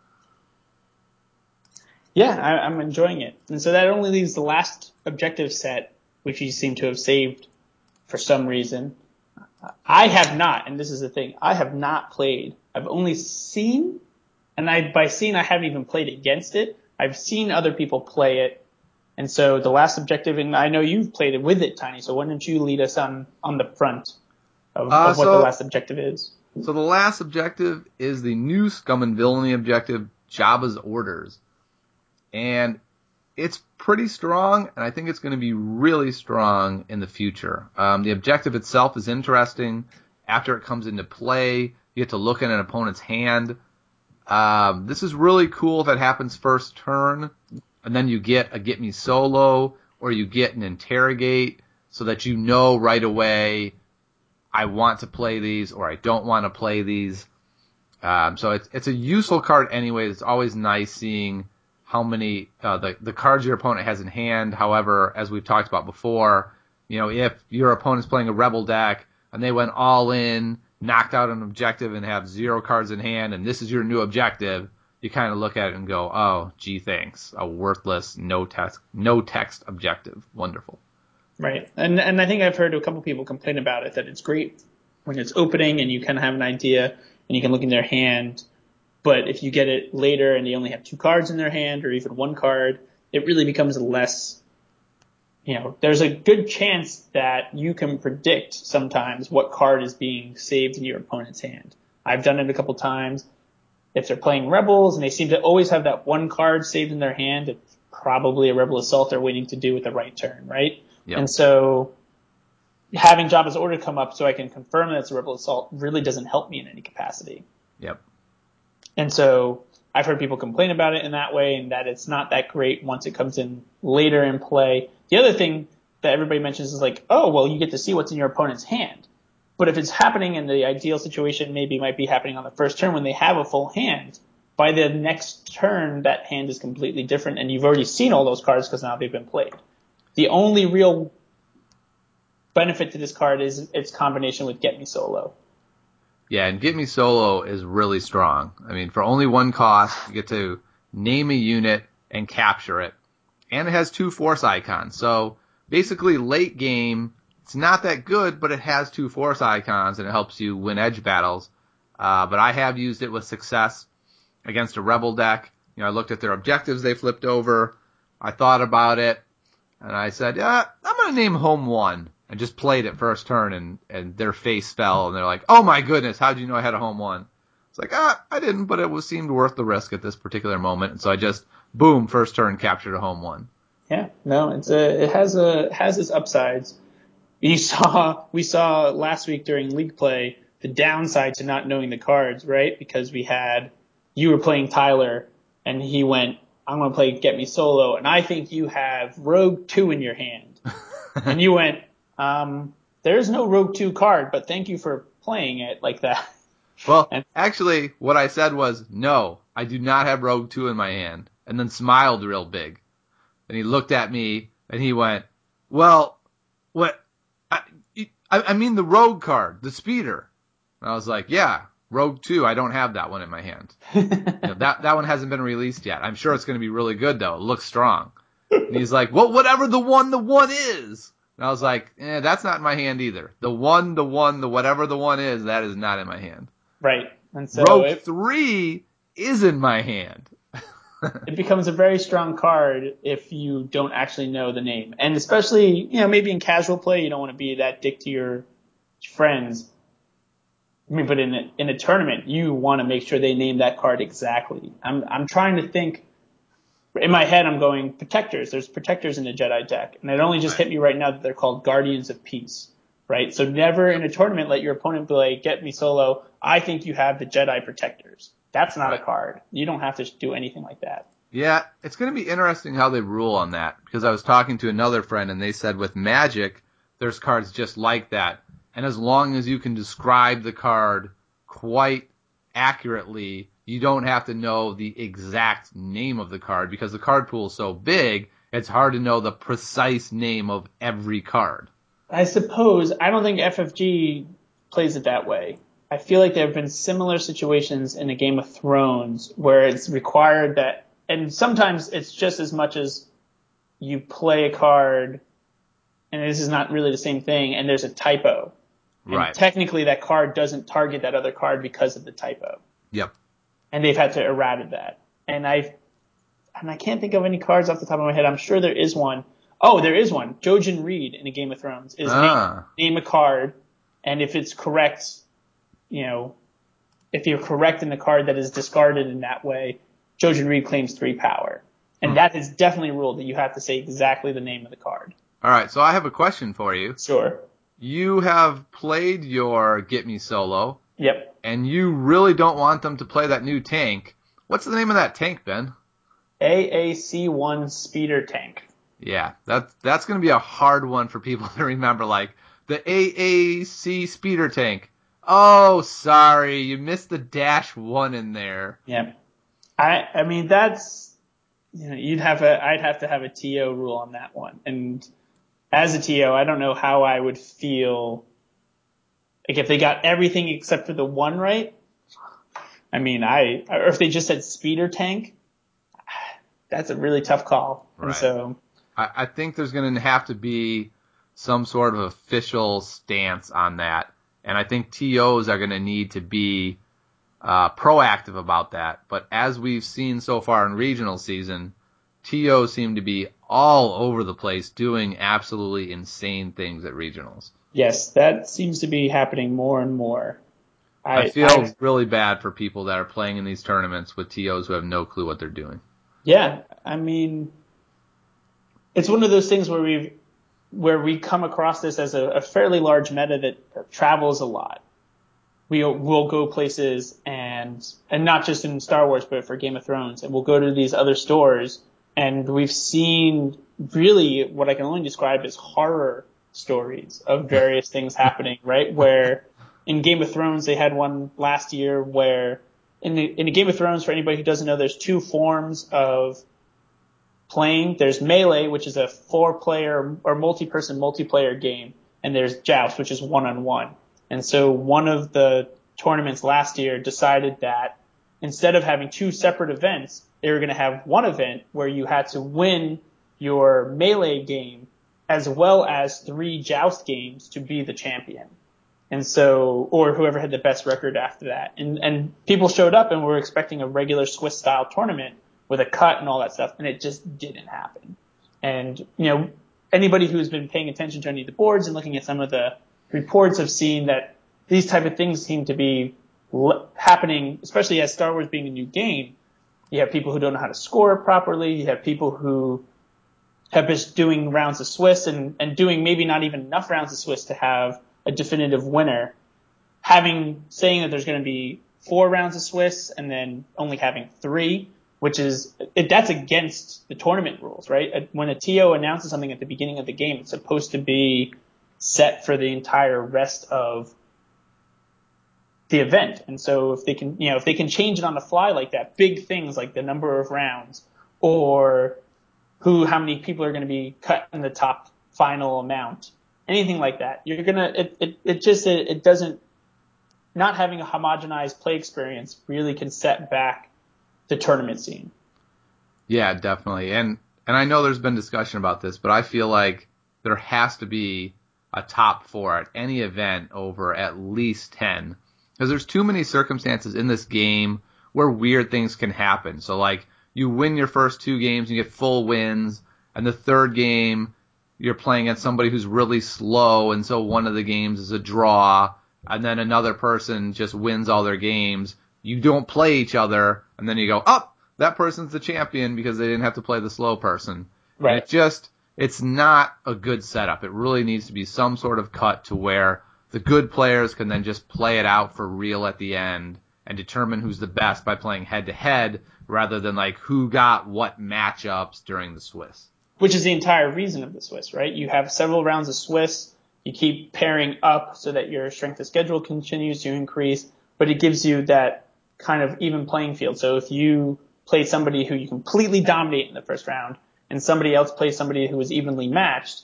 Yeah, I, I'm enjoying it. And so that only leaves the last objective set, which you seem to have saved for some reason. I have not, and this is the thing, I have not played. I've only seen, and I by seen I haven't even played against it. I've seen other people play it. And so the last objective, and I know you've played it with it, Tiny, so why don't you lead us on, on the front of, uh, of what so, the last objective is? So the last objective is the new Scum and Villainy objective, Jabba's Orders. And it's pretty strong, and I think it's going to be really strong in the future. Um, the objective itself is interesting. After it comes into play, you get to look at an opponent's hand. Um, this is really cool if it happens first turn, and then you get a Get Me Solo, or you get an Interrogate, so that you know right away, I want to play these, or I don't want to play these. Um, so it's it's a useful card anyway. It's always nice seeing how many uh, the the cards your opponent has in hand. However, as we've talked about before, you know, if your opponent's playing a Rebel deck and they went all in, knocked out an objective, and have zero cards in hand, and this is your new objective, you kind of look at it and go, oh, gee, thanks, a worthless no text no text objective. Wonderful. Right, and and I think I've heard a couple people complain about it, that it's great when it's opening and you kind of have an idea and you can look in their hand. But if you get it later and they only have two cards in their hand or even one card, it really becomes less, you know, there's a good chance that you can predict sometimes what card is being saved in your opponent's hand. I've done it a couple times. If they're playing Rebels and they seem to always have that one card saved in their hand, it's probably a Rebel Assault they're waiting to do at the right turn, right? Yep. And so having Jabba's order come up so I can confirm that it's a rebel assault really doesn't help me in any capacity. Yep. And so I've heard people complain about it in that way, and that it's not that great once it comes in later in play. The other thing that everybody mentions is like, oh, well, you get to see what's in your opponent's hand. But if it's happening in the ideal situation, maybe it might be happening on the first turn when they have a full hand. By the next turn, that hand is completely different, and you've already seen all those cards because now they've been played. The only real benefit to this card is its combination with Get Me Solo. Yeah, and Get Me Solo is really strong. I mean, for only one cost, you get to name a unit and capture it. And it has two Force icons. So basically, late game, it's not that good, but it has two Force icons, and it helps you win edge battles. Uh, but I have used it with success against a Rebel deck. You know, I looked at their objectives they flipped over. I thought about it, and I said, yeah, I'm going to name Home One. I just played it first turn, and, and their face fell, and they're like, oh my goodness, how'd you know I had a Home One? It's like, ah, I didn't, but it was seemed worth the risk at this particular moment, and so I just, boom, first turn, captured a Home One. Yeah, no, it's a, it has a, has its upsides. You saw, we saw last week during league play the downside to not knowing the cards, right? Because we had, you were playing Tyler, and he went, I'm going to play Get Me Solo, and I think you have Rogue two in your hand. And you went, um, there's no Rogue two card, but thank you for playing it like that. Well, and, actually, what I said was, no, I do not have Rogue two in my hand, and then smiled real big. And he looked at me, and he went, well, what, I, I mean the Rogue card, the speeder. And I was like, yeah, Rogue two, I don't have that one in my hand. you know, that, that one hasn't been released yet. I'm sure it's going to be really good, though. It looks strong. And he's like, well, whatever the one, the one is. And I was like, eh, that's not in my hand either. The one, the one, the whatever the one is, that is not in my hand. Right. And so Rogue it, three is in my hand. It becomes a very strong card if you don't actually know the name. And especially, you know, maybe in casual play, you don't want to be that dick to your friends. I mean, but in a, in a tournament, you want to make sure they name that card exactly. I'm I'm trying to think. In my head, I'm going protectors. There's protectors in the Jedi deck, and it only just hit me right now that they're called Guardians of Peace, right? So never in a tournament let your opponent be like, Get Me Solo, I think you have the Jedi protectors. That's not right. a card. You don't have to do anything like that. Yeah, it's going to be interesting how they rule on that, because I was talking to another friend, and they said with Magic, there's cards just like that. And as long as you can describe the card quite accurately, you don't have to know the exact name of the card, because the card pool is so big, it's hard to know the precise name of every card. I suppose, I don't think F F G plays it that way. I feel like there have been similar situations in a Game of Thrones where it's required that, and sometimes it's just as much as you play a card, and this is not really the same thing, and there's a typo. And right. technically that card doesn't target that other card because of the typo. Yep. And they've had to errata that. And I and I can't think of any cards off the top of my head. I'm sure there is one. Oh, there is one. Jojen Reed in a Game of Thrones is ah. name, name a card, and if it's correct, you know, if you're correct in the card that is discarded in that way, Jojen Reed claims three power. And hmm. that is definitely ruled that you have to say exactly the name of the card. All right, so I have a question for you. Sure. You have played your Get Me Solo. Yep. And you really don't want them to play that new tank. What's the name of that tank, Ben? A A C one Speeder Tank. Yeah, that's that's going to be a hard one for people to remember, like the A A C Speeder Tank. Oh, sorry, you missed the dash one in there. Yeah. I I mean that's you know, you'd have a I'd have to have a T O rule on that one. And as a T O, I don't know how I would feel like if they got everything except for the one right. I mean, I or if they just said Speeder Tank, that's a really tough call. Right. And so I, I think there's going to have to be some sort of official stance on that. And I think T Os are going to need to be uh, proactive about that. But as we've seen so far in regional season, T Os seem to be all over the place doing absolutely insane things at regionals. Yes, that seems to be happening more and more. I, I feel I've, really bad for people that are playing in these tournaments with T Os who have no clue what they're doing. Yeah, I mean, it's one of those things where we've where we come across this as a, a fairly large meta that travels a lot. We will go places and, and not just in Star Wars, but for Game of Thrones, and we'll go to these other stores, and we've seen really what I can only describe as horror stories of various things happening, right? Where in Game of Thrones, they had one last year where in the, in the Game of Thrones, for anybody who doesn't know, there's two forms of playing. There's Melee, which is a four player or multi-person multiplayer game, and there's Joust, which is one on one. And so one of the tournaments last year decided that instead of having two separate events, they were going to have one event where you had to win your Melee game as well as three Joust games to be the champion. And so, or whoever had the best record after that. And, and people showed up and were expecting a regular Swiss style tournament with a cut and all that stuff, and it just didn't happen. And, you know, anybody who's been paying attention to any of the boards and looking at some of the reports have seen that these type of things seem to be l- happening, especially as Star Wars being a new game. You have people who don't know how to score it properly. You have people who have been doing rounds of Swiss and, and doing maybe not even enough rounds of Swiss to have a definitive winner. Having, saying that there's going to be four rounds of Swiss and then only having three, which is, it, that's against the tournament rules, right? When a T O announces something at the beginning of the game, it's supposed to be set for the entire rest of the event. And so if they can, you know, if they can change it on the fly like that, big things like the number of rounds or who, how many people are going to be cut in the top final amount, anything like that, you're going to, it, it, it just, it, it doesn't, not having a homogenized play experience really can set back the tournament scene. Yeah, definitely. And, and I know there's been discussion about this, but I feel like there has to be a top four at any event over at least ten. Because there's too many circumstances in this game where weird things can happen. So, like, you win your first two games, you get full wins, and the third game, you're playing against somebody who's really slow, and so one of the games is a draw, and then another person just wins all their games. You don't play each other, and then you go, oh, that person's the champion because they didn't have to play the slow person. Right. And it just, it's not a good setup. It really needs to be some sort of cut to where the good players can then just play it out for real at the end and determine who's the best by playing head-to-head rather than, like, who got what matchups during the Swiss. Which is the entire reason of the Swiss, right? You have several rounds of Swiss. You keep pairing up so that your strength of schedule continues to increase, but it gives you that kind of even playing field. So if you play somebody who you completely dominate in the first round and somebody else plays somebody who is evenly matched,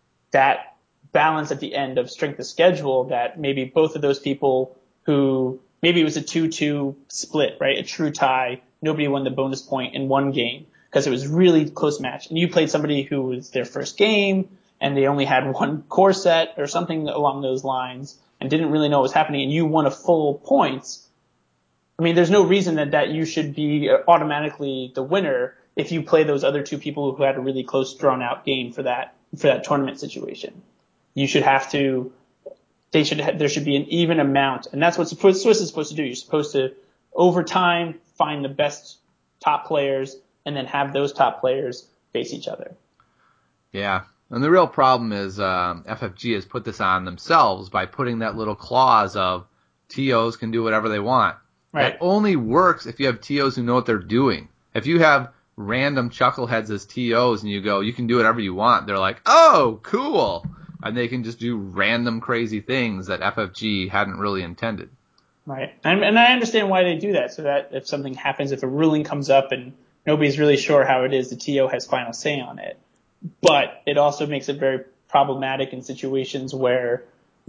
that balance at the end of strength of schedule, that maybe both of those people who, maybe it was a two two split, right? A true tie. Nobody won the bonus point in one game because it was really close match. And you played somebody who was their first game and they only had one core set or something along those lines and didn't really know what was happening, and you won a full points. I mean, there's no reason that, that you should be automatically the winner if you play those other two people who had a really close, drawn out game for that, for that tournament situation. You should have to, they should, ha- there should be an even amount. And that's what Swiss is supposed to do. You're supposed to, over time, find the best top players and then have those top players face each other. Yeah. And the real problem is um, F F G has put this on themselves by putting that little clause of T Os can do whatever they want. Right. That only works if you have T Os who know what they're doing. If you have random chuckleheads as T Os and you go, you can do whatever you want, they're like, oh, cool. And they can just do random crazy things that F F G hadn't really intended. Right. And, and I understand why they do that, so that if something happens, if a ruling comes up and nobody's really sure how it is, the T O has final say on it. But it also makes it very problematic in situations where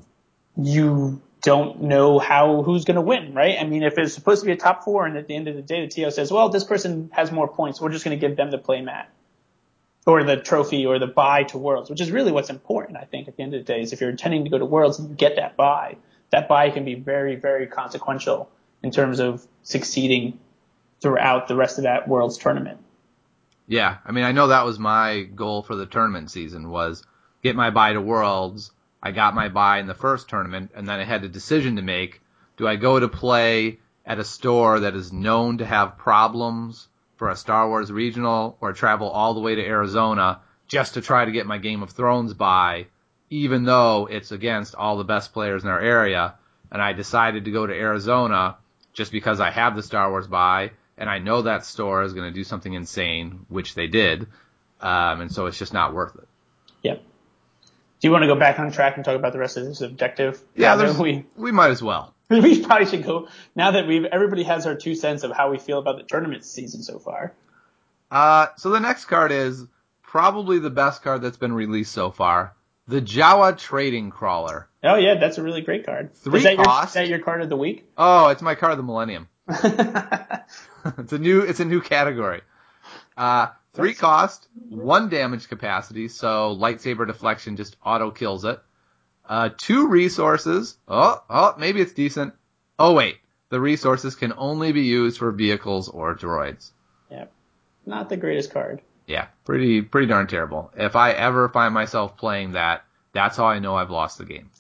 you don't know how, who's going to win, right? I mean, if it's supposed to be a top four and at the end of the day, the T O says, well, this person has more points, we're just going to give them the play mat or the trophy or the bye to Worlds, which is really what's important, I think, at the end of the day, is if you're intending to go to Worlds and you get that bye, that bye can be very, very consequential in terms of succeeding throughout the rest of that Worlds tournament. Yeah, I mean, I know that was my goal for the tournament season, was get my bye to Worlds. I got my bye in the first tournament, and then I had a decision to make. Do I go to play at a store that is known to have problems for a Star Wars regional, or travel all the way to Arizona just to try to get my Game of Thrones buy, even though it's against all the best players in our area. And I decided to go to Arizona just because I have the Star Wars buy, and I know that store is going to do something insane, which they did. Um, and so it's just not worth it. Yep. Do you want to go back on track and talk about the rest of this objective? Yeah, we we might as well. We probably should go now that we've everybody has our two cents of how we feel about the tournament season so far. Uh, so the next card is probably the best card that's been released so far, the Jawa Trading Crawler. Oh yeah, that's a really great card. Three is that cost. Your, is that your card of the week? Oh, it's my card of the millennium. it's a new it's a new category. Uh, three cost, one damage capacity, so lightsaber deflection just auto kills it. Uh, two resources. Oh, oh, maybe it's decent. Oh wait, the resources can only be used for vehicles or droids. Yeah, not the greatest card. Yeah, pretty pretty darn terrible. If I ever find myself playing that, that's how I know I've lost the game.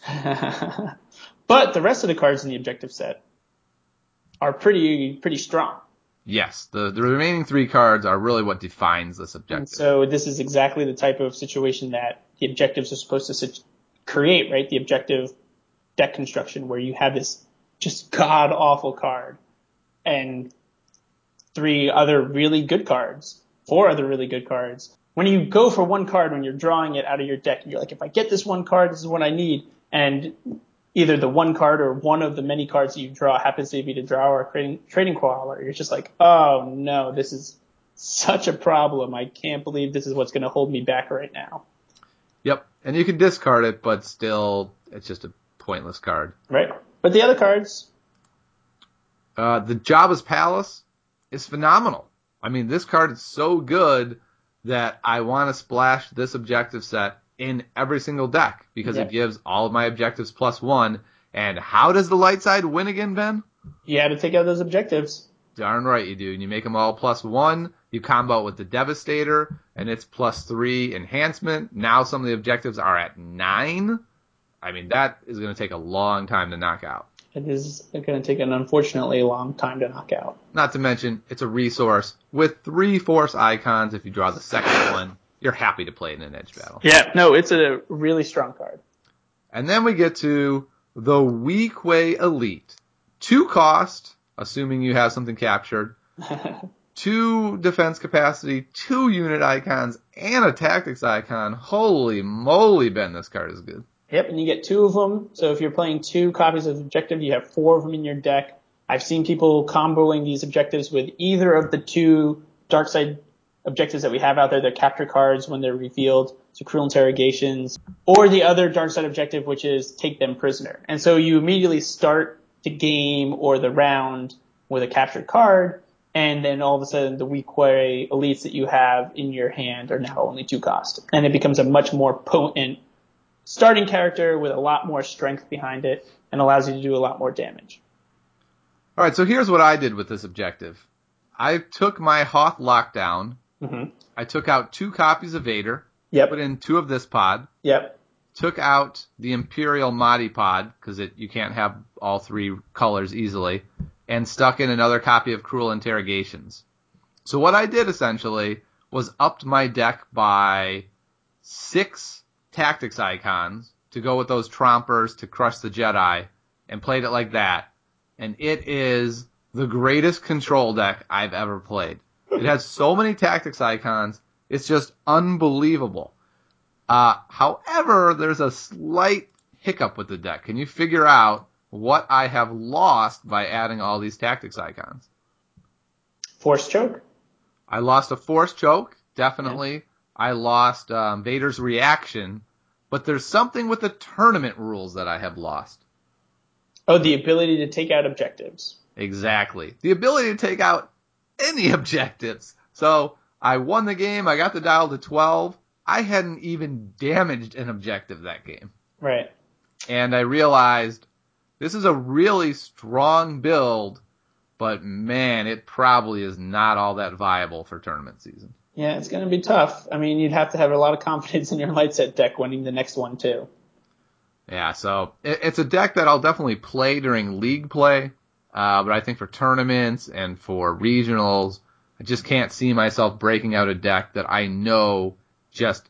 But the rest of the cards in the objective set are pretty pretty strong. Yes, the, the remaining three cards are really what defines this objective. And so this is exactly the type of situation that the objectives are supposed to sit- create, right? The objective deck construction where you have this just god-awful card and three other really good cards, four other really good cards. When you go for one card, when you're drawing it out of your deck, you're like, if I get this one card, this is what I need. And either the one card or one of the many cards that you draw happens to be to draw or a trading, trading crawler. You're just like, oh no, this is such a problem. I can't believe this is what's going to hold me back right now. Yep. And you can discard it, but still, it's just a pointless card. Right. But the other cards. Uh, the Jabba's Palace is phenomenal. I mean, this card is so good that I want to splash this objective set in every single deck because yep. it gives all of my objectives plus one. And how does the light side win again, Ben? You had to take out those objectives. Darn right you do. And you make them all plus one. You combo it with the Devastator, and it's plus three enhancement. Now some of the objectives are at nine. I mean, that is going to take a long time to knock out. It is going to take an unfortunately long time to knock out. Not to mention, it's a resource with three Force icons. If you draw the second one, you're happy to play in an edge battle. Yeah, no, it's a really strong card. And then we get to the Weequay Elite. Two cost, assuming you have something captured. Two defense capacity, two unit icons, and a tactics icon. Holy moly, Ben, this card is good. Yep, and you get two of them. So if you're playing two copies of objective, you have four of them in your deck. I've seen people comboing these objectives with either of the two dark side objectives that we have out there, the capture cards when they're revealed, so cruel interrogations, or the other dark side objective, which is take them prisoner. And so you immediately start the game or the round with a captured card, and then all of a sudden the Weequay elites that you have in your hand are now only two cost. And it becomes a much more potent starting character with a lot more strength behind it and allows you to do a lot more damage. All right, so here's what I did with this objective. I took my Hoth Lockdown. Mm-hmm. I took out two copies of Vader. Yep. Put in two of this pod. Yep. Took out the Imperial Mahdi pod because it you can't have all three colors easily, and stuck in another copy of Cruel Interrogations. So what I did essentially was upped my deck by six tactics icons to go with those trompers to crush the Jedi, and played it like that. And it is the greatest control deck I've ever played. It has so many tactics icons, it's just unbelievable. Uh, however, there's a slight hiccup with the deck. Can you figure out what I have lost by adding all these tactics icons? Force choke? I lost a force choke, definitely. Yeah. I lost um, Vader's reaction, but there's something with the tournament rules that I have lost. Oh, the ability to take out objectives. Exactly. The ability to take out any objectives. So I won the game. I got the dial to twelve. I hadn't even damaged an objective that game. Right. And I realized this is a really strong build, but man, it probably is not all that viable for tournament season. Yeah, it's going to be tough. I mean, you'd have to have a lot of confidence in your light set deck winning the next one too. Yeah, so it, it's a deck that I'll definitely play during league play, uh, but I think for tournaments and for regionals, I just can't see myself breaking out a deck that I know just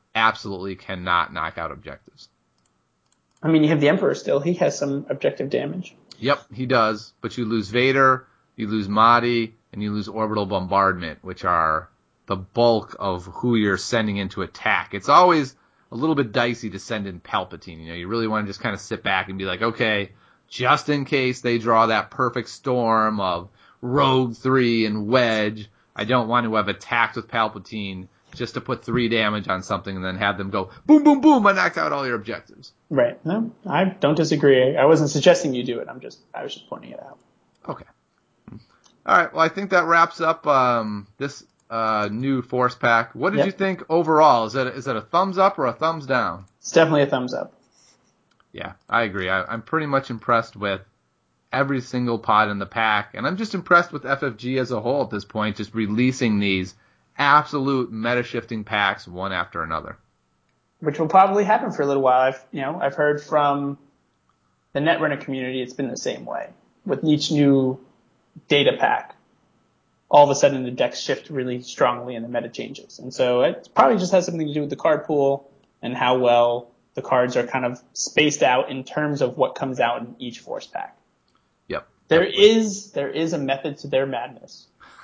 absolutely cannot knock out objectives. I mean, you have the Emperor still. He has some objective damage. Yep, he does. But you lose Vader, you lose Mahdi, and you lose orbital bombardment, which are the bulk of who you're sending in to attack. It's always a little bit dicey to send in Palpatine. You know, you really want to just kind of sit back and be like, okay, just in case they draw that perfect storm of Rogue three and Wedge, I don't want to have attacked with Palpatine just to put three damage on something and then have them go, boom, boom, boom, I knocked out all your objectives. Right. No, I don't disagree. I wasn't suggesting you do it. I'm just, I was just pointing it out. Okay. All right. Well, I think that wraps up um, this uh, new Force Pack. What did Yep. you think overall? Is that is that a thumbs up or a thumbs down? It's definitely a thumbs up. Yeah, I agree. I, I'm pretty much impressed with every single pod in the pack, and I'm just impressed with F F G as a whole at this point, just releasing these absolute meta-shifting packs one after another. Which will probably happen for a little while. I've, you know, I've heard from the Netrunner community, it's been the same way. With each new data pack, all of a sudden the decks shift really strongly and the meta changes. And so it probably just has something to do with the card pool and how well the cards are kind of spaced out in terms of what comes out in each Force pack. Yep. There Definitely. is there is a method to their madness.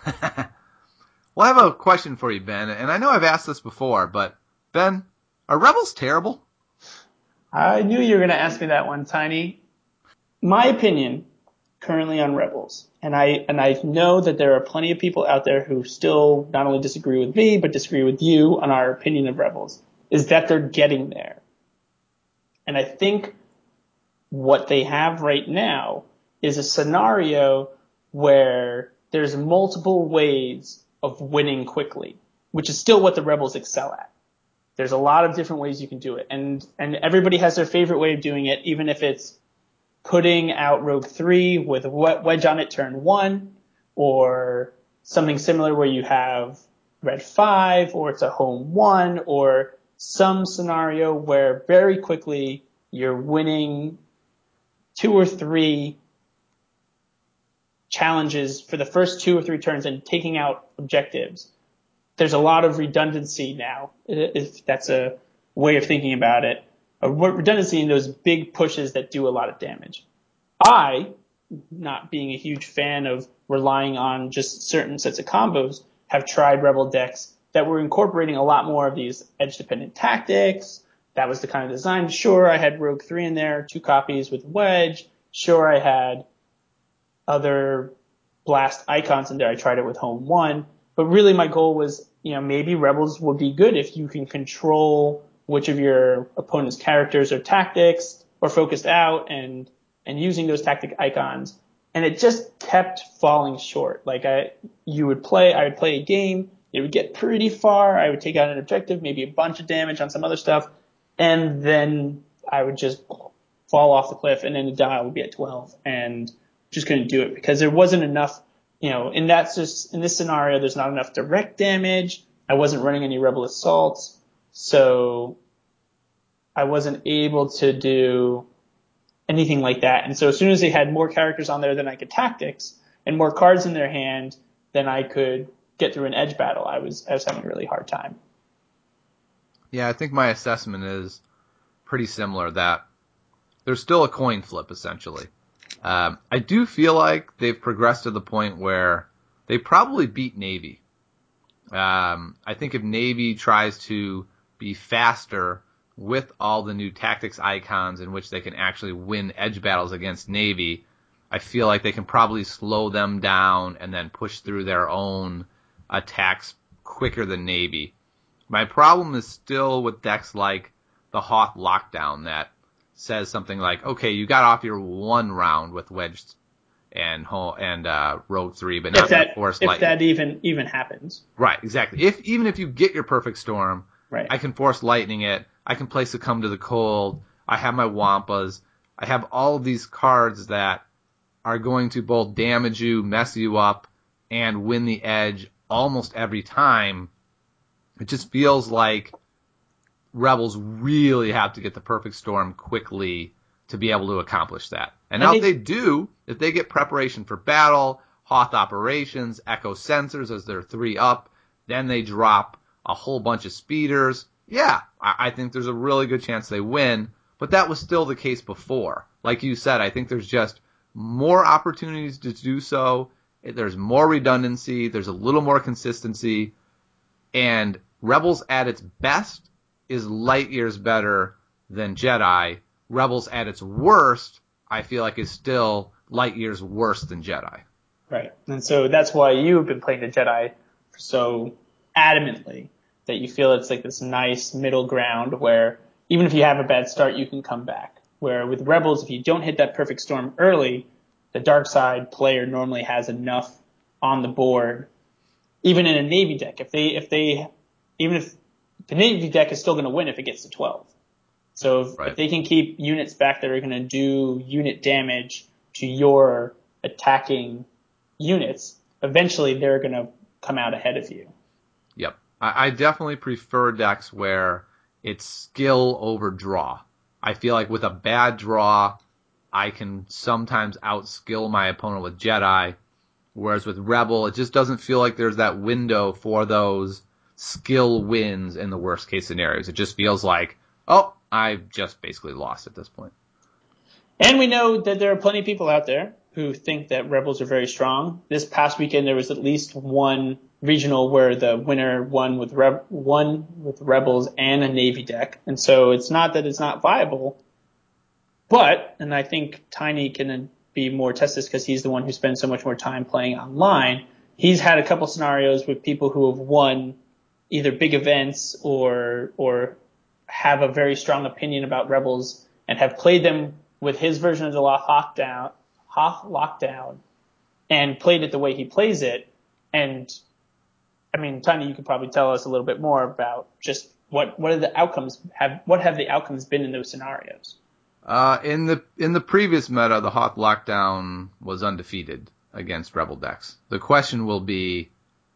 Well, I have a question for you, Ben, and I know I've asked this before, but Ben, are Rebels terrible? I knew you were going to ask me that one, Tiny. My opinion currently on Rebels, and I and I know that there are plenty of people out there who still not only disagree with me, but disagree with you on our opinion of Rebels, is that they're getting there. And I think what they have right now is a scenario where there's multiple ways of winning quickly, which is still what the Rebels excel at. There's a lot of different ways you can do it. And, and everybody has their favorite way of doing it, even if it's putting out Rogue three with a wedge on it turn one, or something similar where you have Red five, or it's a home one, or some scenario where very quickly you're winning two or three challenges for the first two or three turns and taking out objectives. There's a lot of redundancy now, if that's a way of thinking about it. A redundancy in those big pushes that do a lot of damage. I, not being a huge fan of relying on just certain sets of combos, have tried Rebel decks that were incorporating a lot more of these edge-dependent tactics. That was the kind of design. Sure, I had Rogue three in there, two copies with Wedge. Sure, I had other blast icons in there. I tried it with Home one. But really my goal was, you know, maybe Rebels would be good if you can control which of your opponent's characters or tactics or focused out and, and using those tactic icons. And it just kept falling short. Like I, you would play, I would play a game. It would get pretty far. I would take out an objective, maybe a bunch of damage on some other stuff. And then I would just fall off the cliff and then the dial would be at twelve and just couldn't do it because there wasn't enough, you know, and that's just, in this scenario, there's not enough direct damage. I wasn't running any Rebel assaults. So I wasn't able to do anything like that. And so as soon as they had more characters on there than I could tactics and more cards in their hand, then I could get through an edge battle. I was, I was having a really hard time. Yeah, I think my assessment is pretty similar, that there's still a coin flip, essentially. Um, I do feel like they've progressed to the point where they probably beat Navy. Um, I think if Navy tries to be faster with all the new tactics icons in which they can actually win edge battles against Navy, I feel like they can probably slow them down and then push through their own attacks quicker than Navy. My problem is still with decks like the Hoth Lockdown that says something like, okay, you got off your one round with Wedge and and uh, Rogue three, but not if that, Force if Lightning. that even even happens. Right, exactly. If even if you get your Perfect Storm, right. I can Force Lightning it. I can play Succumb to the Cold. I have my Wampas. I have all of these cards that are going to both damage you, mess you up, and win the edge almost every time. It just feels like Rebels really have to get the Perfect Storm quickly to be able to accomplish that. And now if they do, if they get Preparation for Battle, Hoth Operations, Echo Sensors as their three up, then they drop a whole bunch of speeders, Yeah, I, I think there's a really good chance they win, but that was still the case before. Like you said, I think there's just more opportunities to do so. There's more redundancy. There's a little more consistency. And Rebels at its best is light years better than Jedi. Rebels at its worst, I feel like, is still light years worse than Jedi. Right. And so that's why you've been playing the Jedi so adamantly, that you feel it's like this nice middle ground where even if you have a bad start, you can come back. Where with Rebels, if you don't hit that perfect storm early, the dark side player normally has enough on the board. Even in a Navy deck, if they, if they, even if the Navy deck is still going to win if it gets to twelve. So if, right. if they can keep units back that are going to do unit damage to your attacking units, eventually they're going to come out ahead of you. Yep. I, I definitely prefer decks where it's skill over draw. I feel like with a bad draw, I can sometimes outskill my opponent with Jedi, whereas with Rebel, it just doesn't feel like there's that window for those skill wins in the worst case scenarios. It just feels like, oh, I've just basically lost at this point. And we know that there are plenty of people out there who think that Rebels are very strong. This past weekend, there was at least one regional where the winner won with Re- won with Rebels and a Navy deck. And so it's not that it's not viable, but, and I think Tiny can be more tested because he's the one who spends so much more time playing online. He's had a couple scenarios with people who have won either big events or, or have a very strong opinion about Rebels and have played them with his version of the Hoth lockdown, Hoth lockdown, and played it the way he plays it. And I mean, Tiny, you could probably tell us a little bit more about just what what are the outcomes have what have the outcomes been in those scenarios? Uh, in the in the previous meta, the Hoth lockdown was undefeated against Rebel decks. The question will be,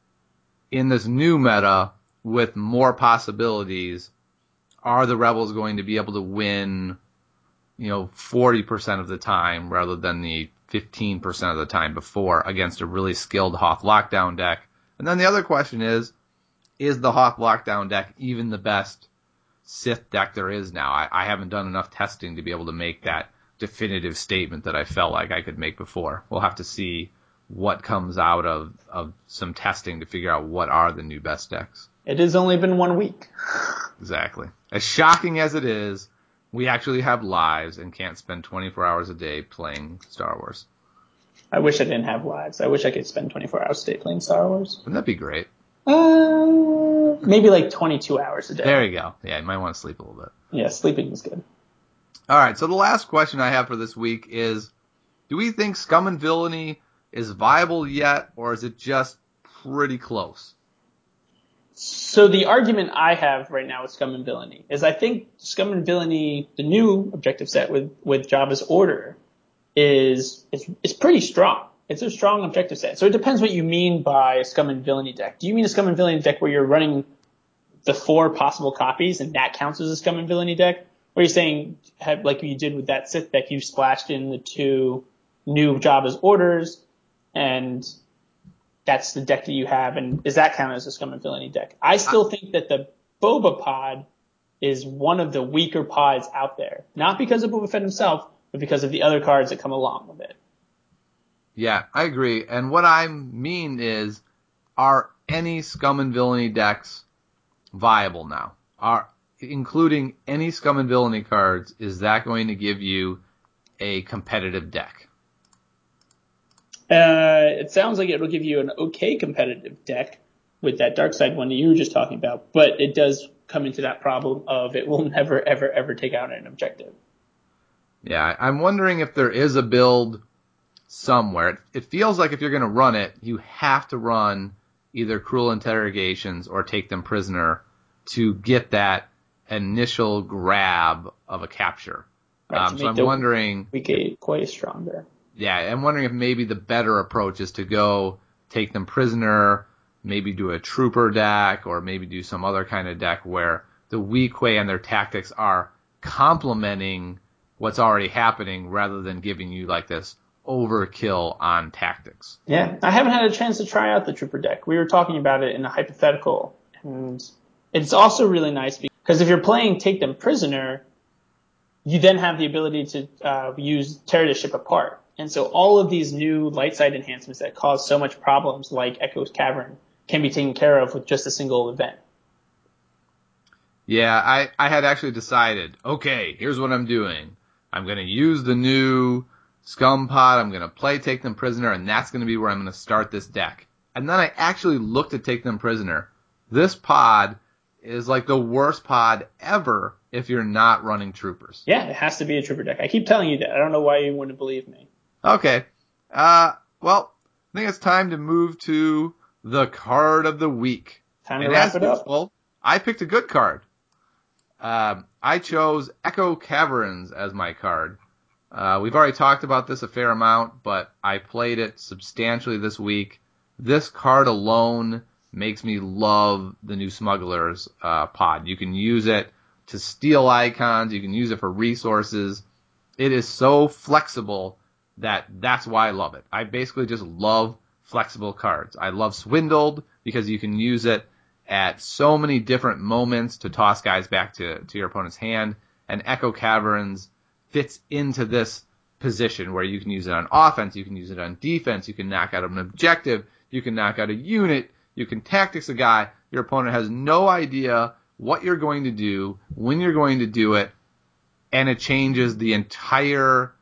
in this new meta with more possibilities, are the Rebels going to be able to win, you know, forty percent of the time rather than the fifteen percent of the time before against a really skilled Hoth lockdown deck? And then the other question is, is the Hoth lockdown deck even the best Sith deck there is now? I, I haven't done enough testing to be able to make that definitive statement that I felt like I could make before. We'll have to see what comes out of, of some testing to figure out what are the new best decks. It has only been one week. Exactly. As shocking as it is, we actually have lives and can't spend twenty-four hours a day playing Star Wars. I wish I didn't have lives. I wish I could spend twenty-four hours a day playing Star Wars. Wouldn't that be great? Uh, maybe like twenty-two hours a day. There you go. Yeah, you might want to sleep a little bit. Yeah, sleeping is good. All right, so the last question I have for this week is, do we think Scum and Villainy is viable yet, or is it just pretty close? So the argument I have right now with Scum and Villainy is I think Scum and Villainy, the new objective set with, with Jabba's Order, is, is is pretty strong. It's a strong objective set. So it depends what you mean by a Scum and Villainy deck. Do you mean a Scum and Villainy deck where you're running the four possible copies and that counts as a Scum and Villainy deck? Or are you saying, have, like you did with that Sith deck, you splashed in the two new Jabba's Orders and that's the deck that you have, and does that count as a Scum and Villainy deck? I still think that the Boba pod is one of the weaker pods out there. Not because of Boba Fett himself, but because of the other cards that come along with it. Yeah, I agree. And what I mean is, are any Scum and Villainy decks viable now? Are including any Scum and Villainy cards, is that going to give you a competitive deck? Uh, it sounds like it'll give you an okay competitive deck with that dark side one that you were just talking about, but it does come into that problem of it will never, ever, ever take out an objective. Yeah, I'm wondering if there is a build somewhere. It feels like if you're going to run it, you have to run either Cruel Interrogations or Take Them Prisoner to get that initial grab of a capture. Right, um, so I'm wondering... We get quite stronger. Yeah, I'm wondering if maybe the better approach is to go Take Them Prisoner, maybe do a Trooper deck, or maybe do some other kind of deck where the Weequay and their tactics are complementing what's already happening rather than giving you like this overkill on tactics. Yeah, I haven't had a chance to try out the Trooper deck. We were talking about it in a hypothetical, and it's also really nice because Because if you're playing Take Them Prisoner, you then have the ability to uh, use Tear the Ship Apart. And so all of these new light side enhancements that cause so much problems, like Echo's Cavern, can be taken care of with just a single event. Yeah, I, I had actually decided, okay, here's what I'm doing. I'm going to use the new Scum pod, I'm going to play Take Them Prisoner, and that's going to be where I'm going to start this deck. And then I actually looked at Take Them Prisoner. This pod is like the worst pod ever if you're not running Troopers. Yeah, it has to be a Trooper deck. I keep telling you that. I don't know why you wouldn't believe me. Okay. Uh, well, I think it's time to move to the card of the week. Time to and wrap as it up. usual, I picked a good card. Um, I chose Echo Caverns as my card. Uh, we've already talked about this a fair amount, but I played it substantially this week. This card alone makes me love the new Smugglers uh, pod. You can use it to steal icons. You can use it for resources. It is so flexible that that's why I love it. I basically just love flexible cards. I love Swindled because you can use it at so many different moments to toss guys back to, to your opponent's hand. And Echo Caverns fits into this position where you can use it on offense, you can use it on defense, you can knock out an objective, you can knock out a unit, you can tactics a guy. Your opponent has no idea what you're going to do, when you're going to do it, and it changes the entire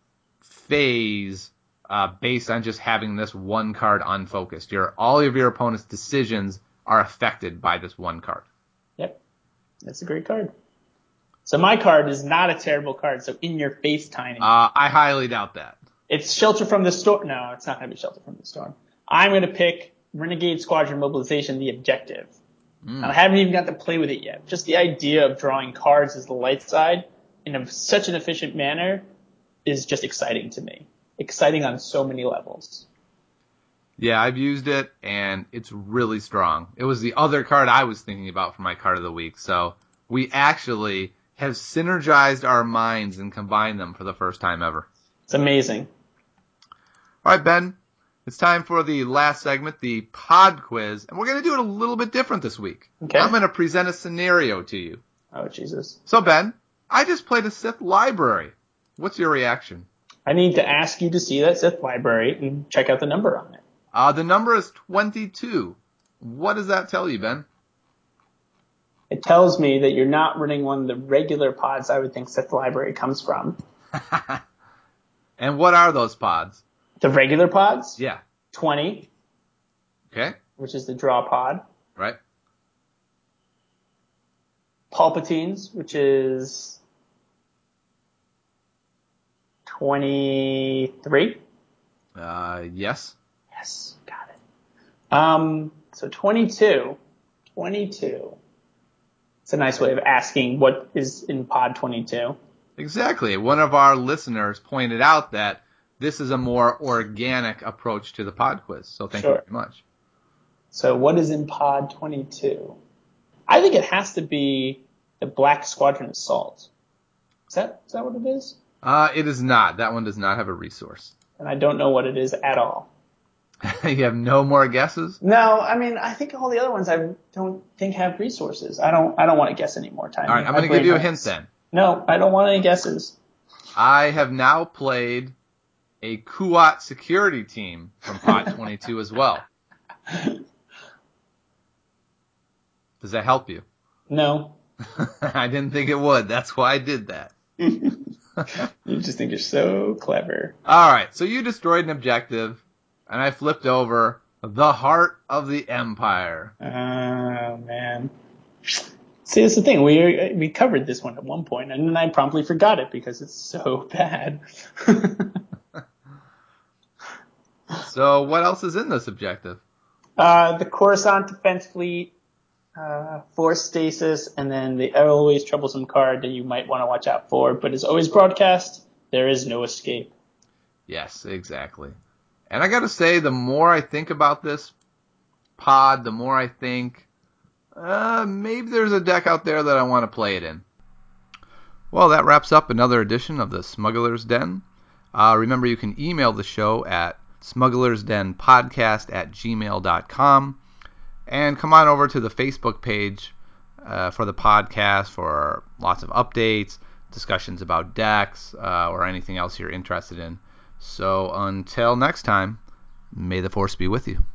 phase uh, based on just having this one card unfocused. Your all of your opponent's decisions are affected by this one card. Yep, that's a great card. So my card is not a terrible card, so In Your Face Tiny. Uh, I highly doubt that. It's Shelter from the Storm. No, it's not going to be Shelter from the Storm. I'm going to pick Renegade Squadron Mobilization, the objective. Mm. And I haven't even got to play with it yet. Just the idea of drawing cards as the light side in a, such an efficient manner is just exciting to me. Exciting on so many levels. Yeah, I've used it, and it's really strong. It was the other card I was thinking about for my card of the week, so we actually have synergized our minds and combined them for the first time ever. It's amazing. All right, Ben, it's time for the last segment, the pod quiz, and we're going to do it a little bit different this week. Okay. I'm going to present a scenario to you. Oh, Jesus. So, Ben, I just played a Sith library. What's your reaction? I need to ask you to see that Sith library and check out the number on it. Uh, the number is twenty-two. What does that tell you, Ben? It tells me that you're not running one of the regular pods I would think Sith library comes from. And what are those pods? The regular pods? Yeah. twenty. Okay. Which is the draw pod. Right. Palpatines, which is twenty-three. Uh, yes. Yes, got it. Um, so twenty-two. twenty-two. It's a nice way of asking what is in pod twenty-two. Exactly. One of our listeners pointed out that this is a more organic approach to the pod quiz. So thank Sure. you very much. So what is in pod twenty-two? I think it has to be the Black Squadron Assault. Is that, is that what it is? Uh, it is not. That one does not have a resource. And I don't know what it is at all. You have no more guesses? No, I mean, I think all the other ones I don't think have resources. I don't, I don't want to guess any more time. All right, I'm going to give you a hint then. No, I don't want any guesses. I have now played a Kuat security team from pod twenty-two as well. Does that help you? No. I didn't think it would. That's why I did that. You just think you're so clever. All right, so you destroyed an objective, and I flipped over the Heart of the Empire. Oh, man. See, that's the thing. We we covered this one at one point, and then I promptly forgot it because it's so bad. So what else is in this objective? Uh, the Coruscant Defense Fleet, uh, Force Stasis, and then the always troublesome card that you might want to watch out for. But as always broadcast, there is no escape. Yes, exactly. And I got to say, the more I think about this pod, the more I think, uh, maybe there's a deck out there that I want to play it in. Well, that wraps up another edition of the Smuggler's Den. Uh, remember, you can email the show at smugglersdenpodcast at gmail dot com. And come on over to the Facebook page uh, for the podcast for lots of updates, discussions about decks, uh, or anything else you're interested in. So until next time, may the force be with you.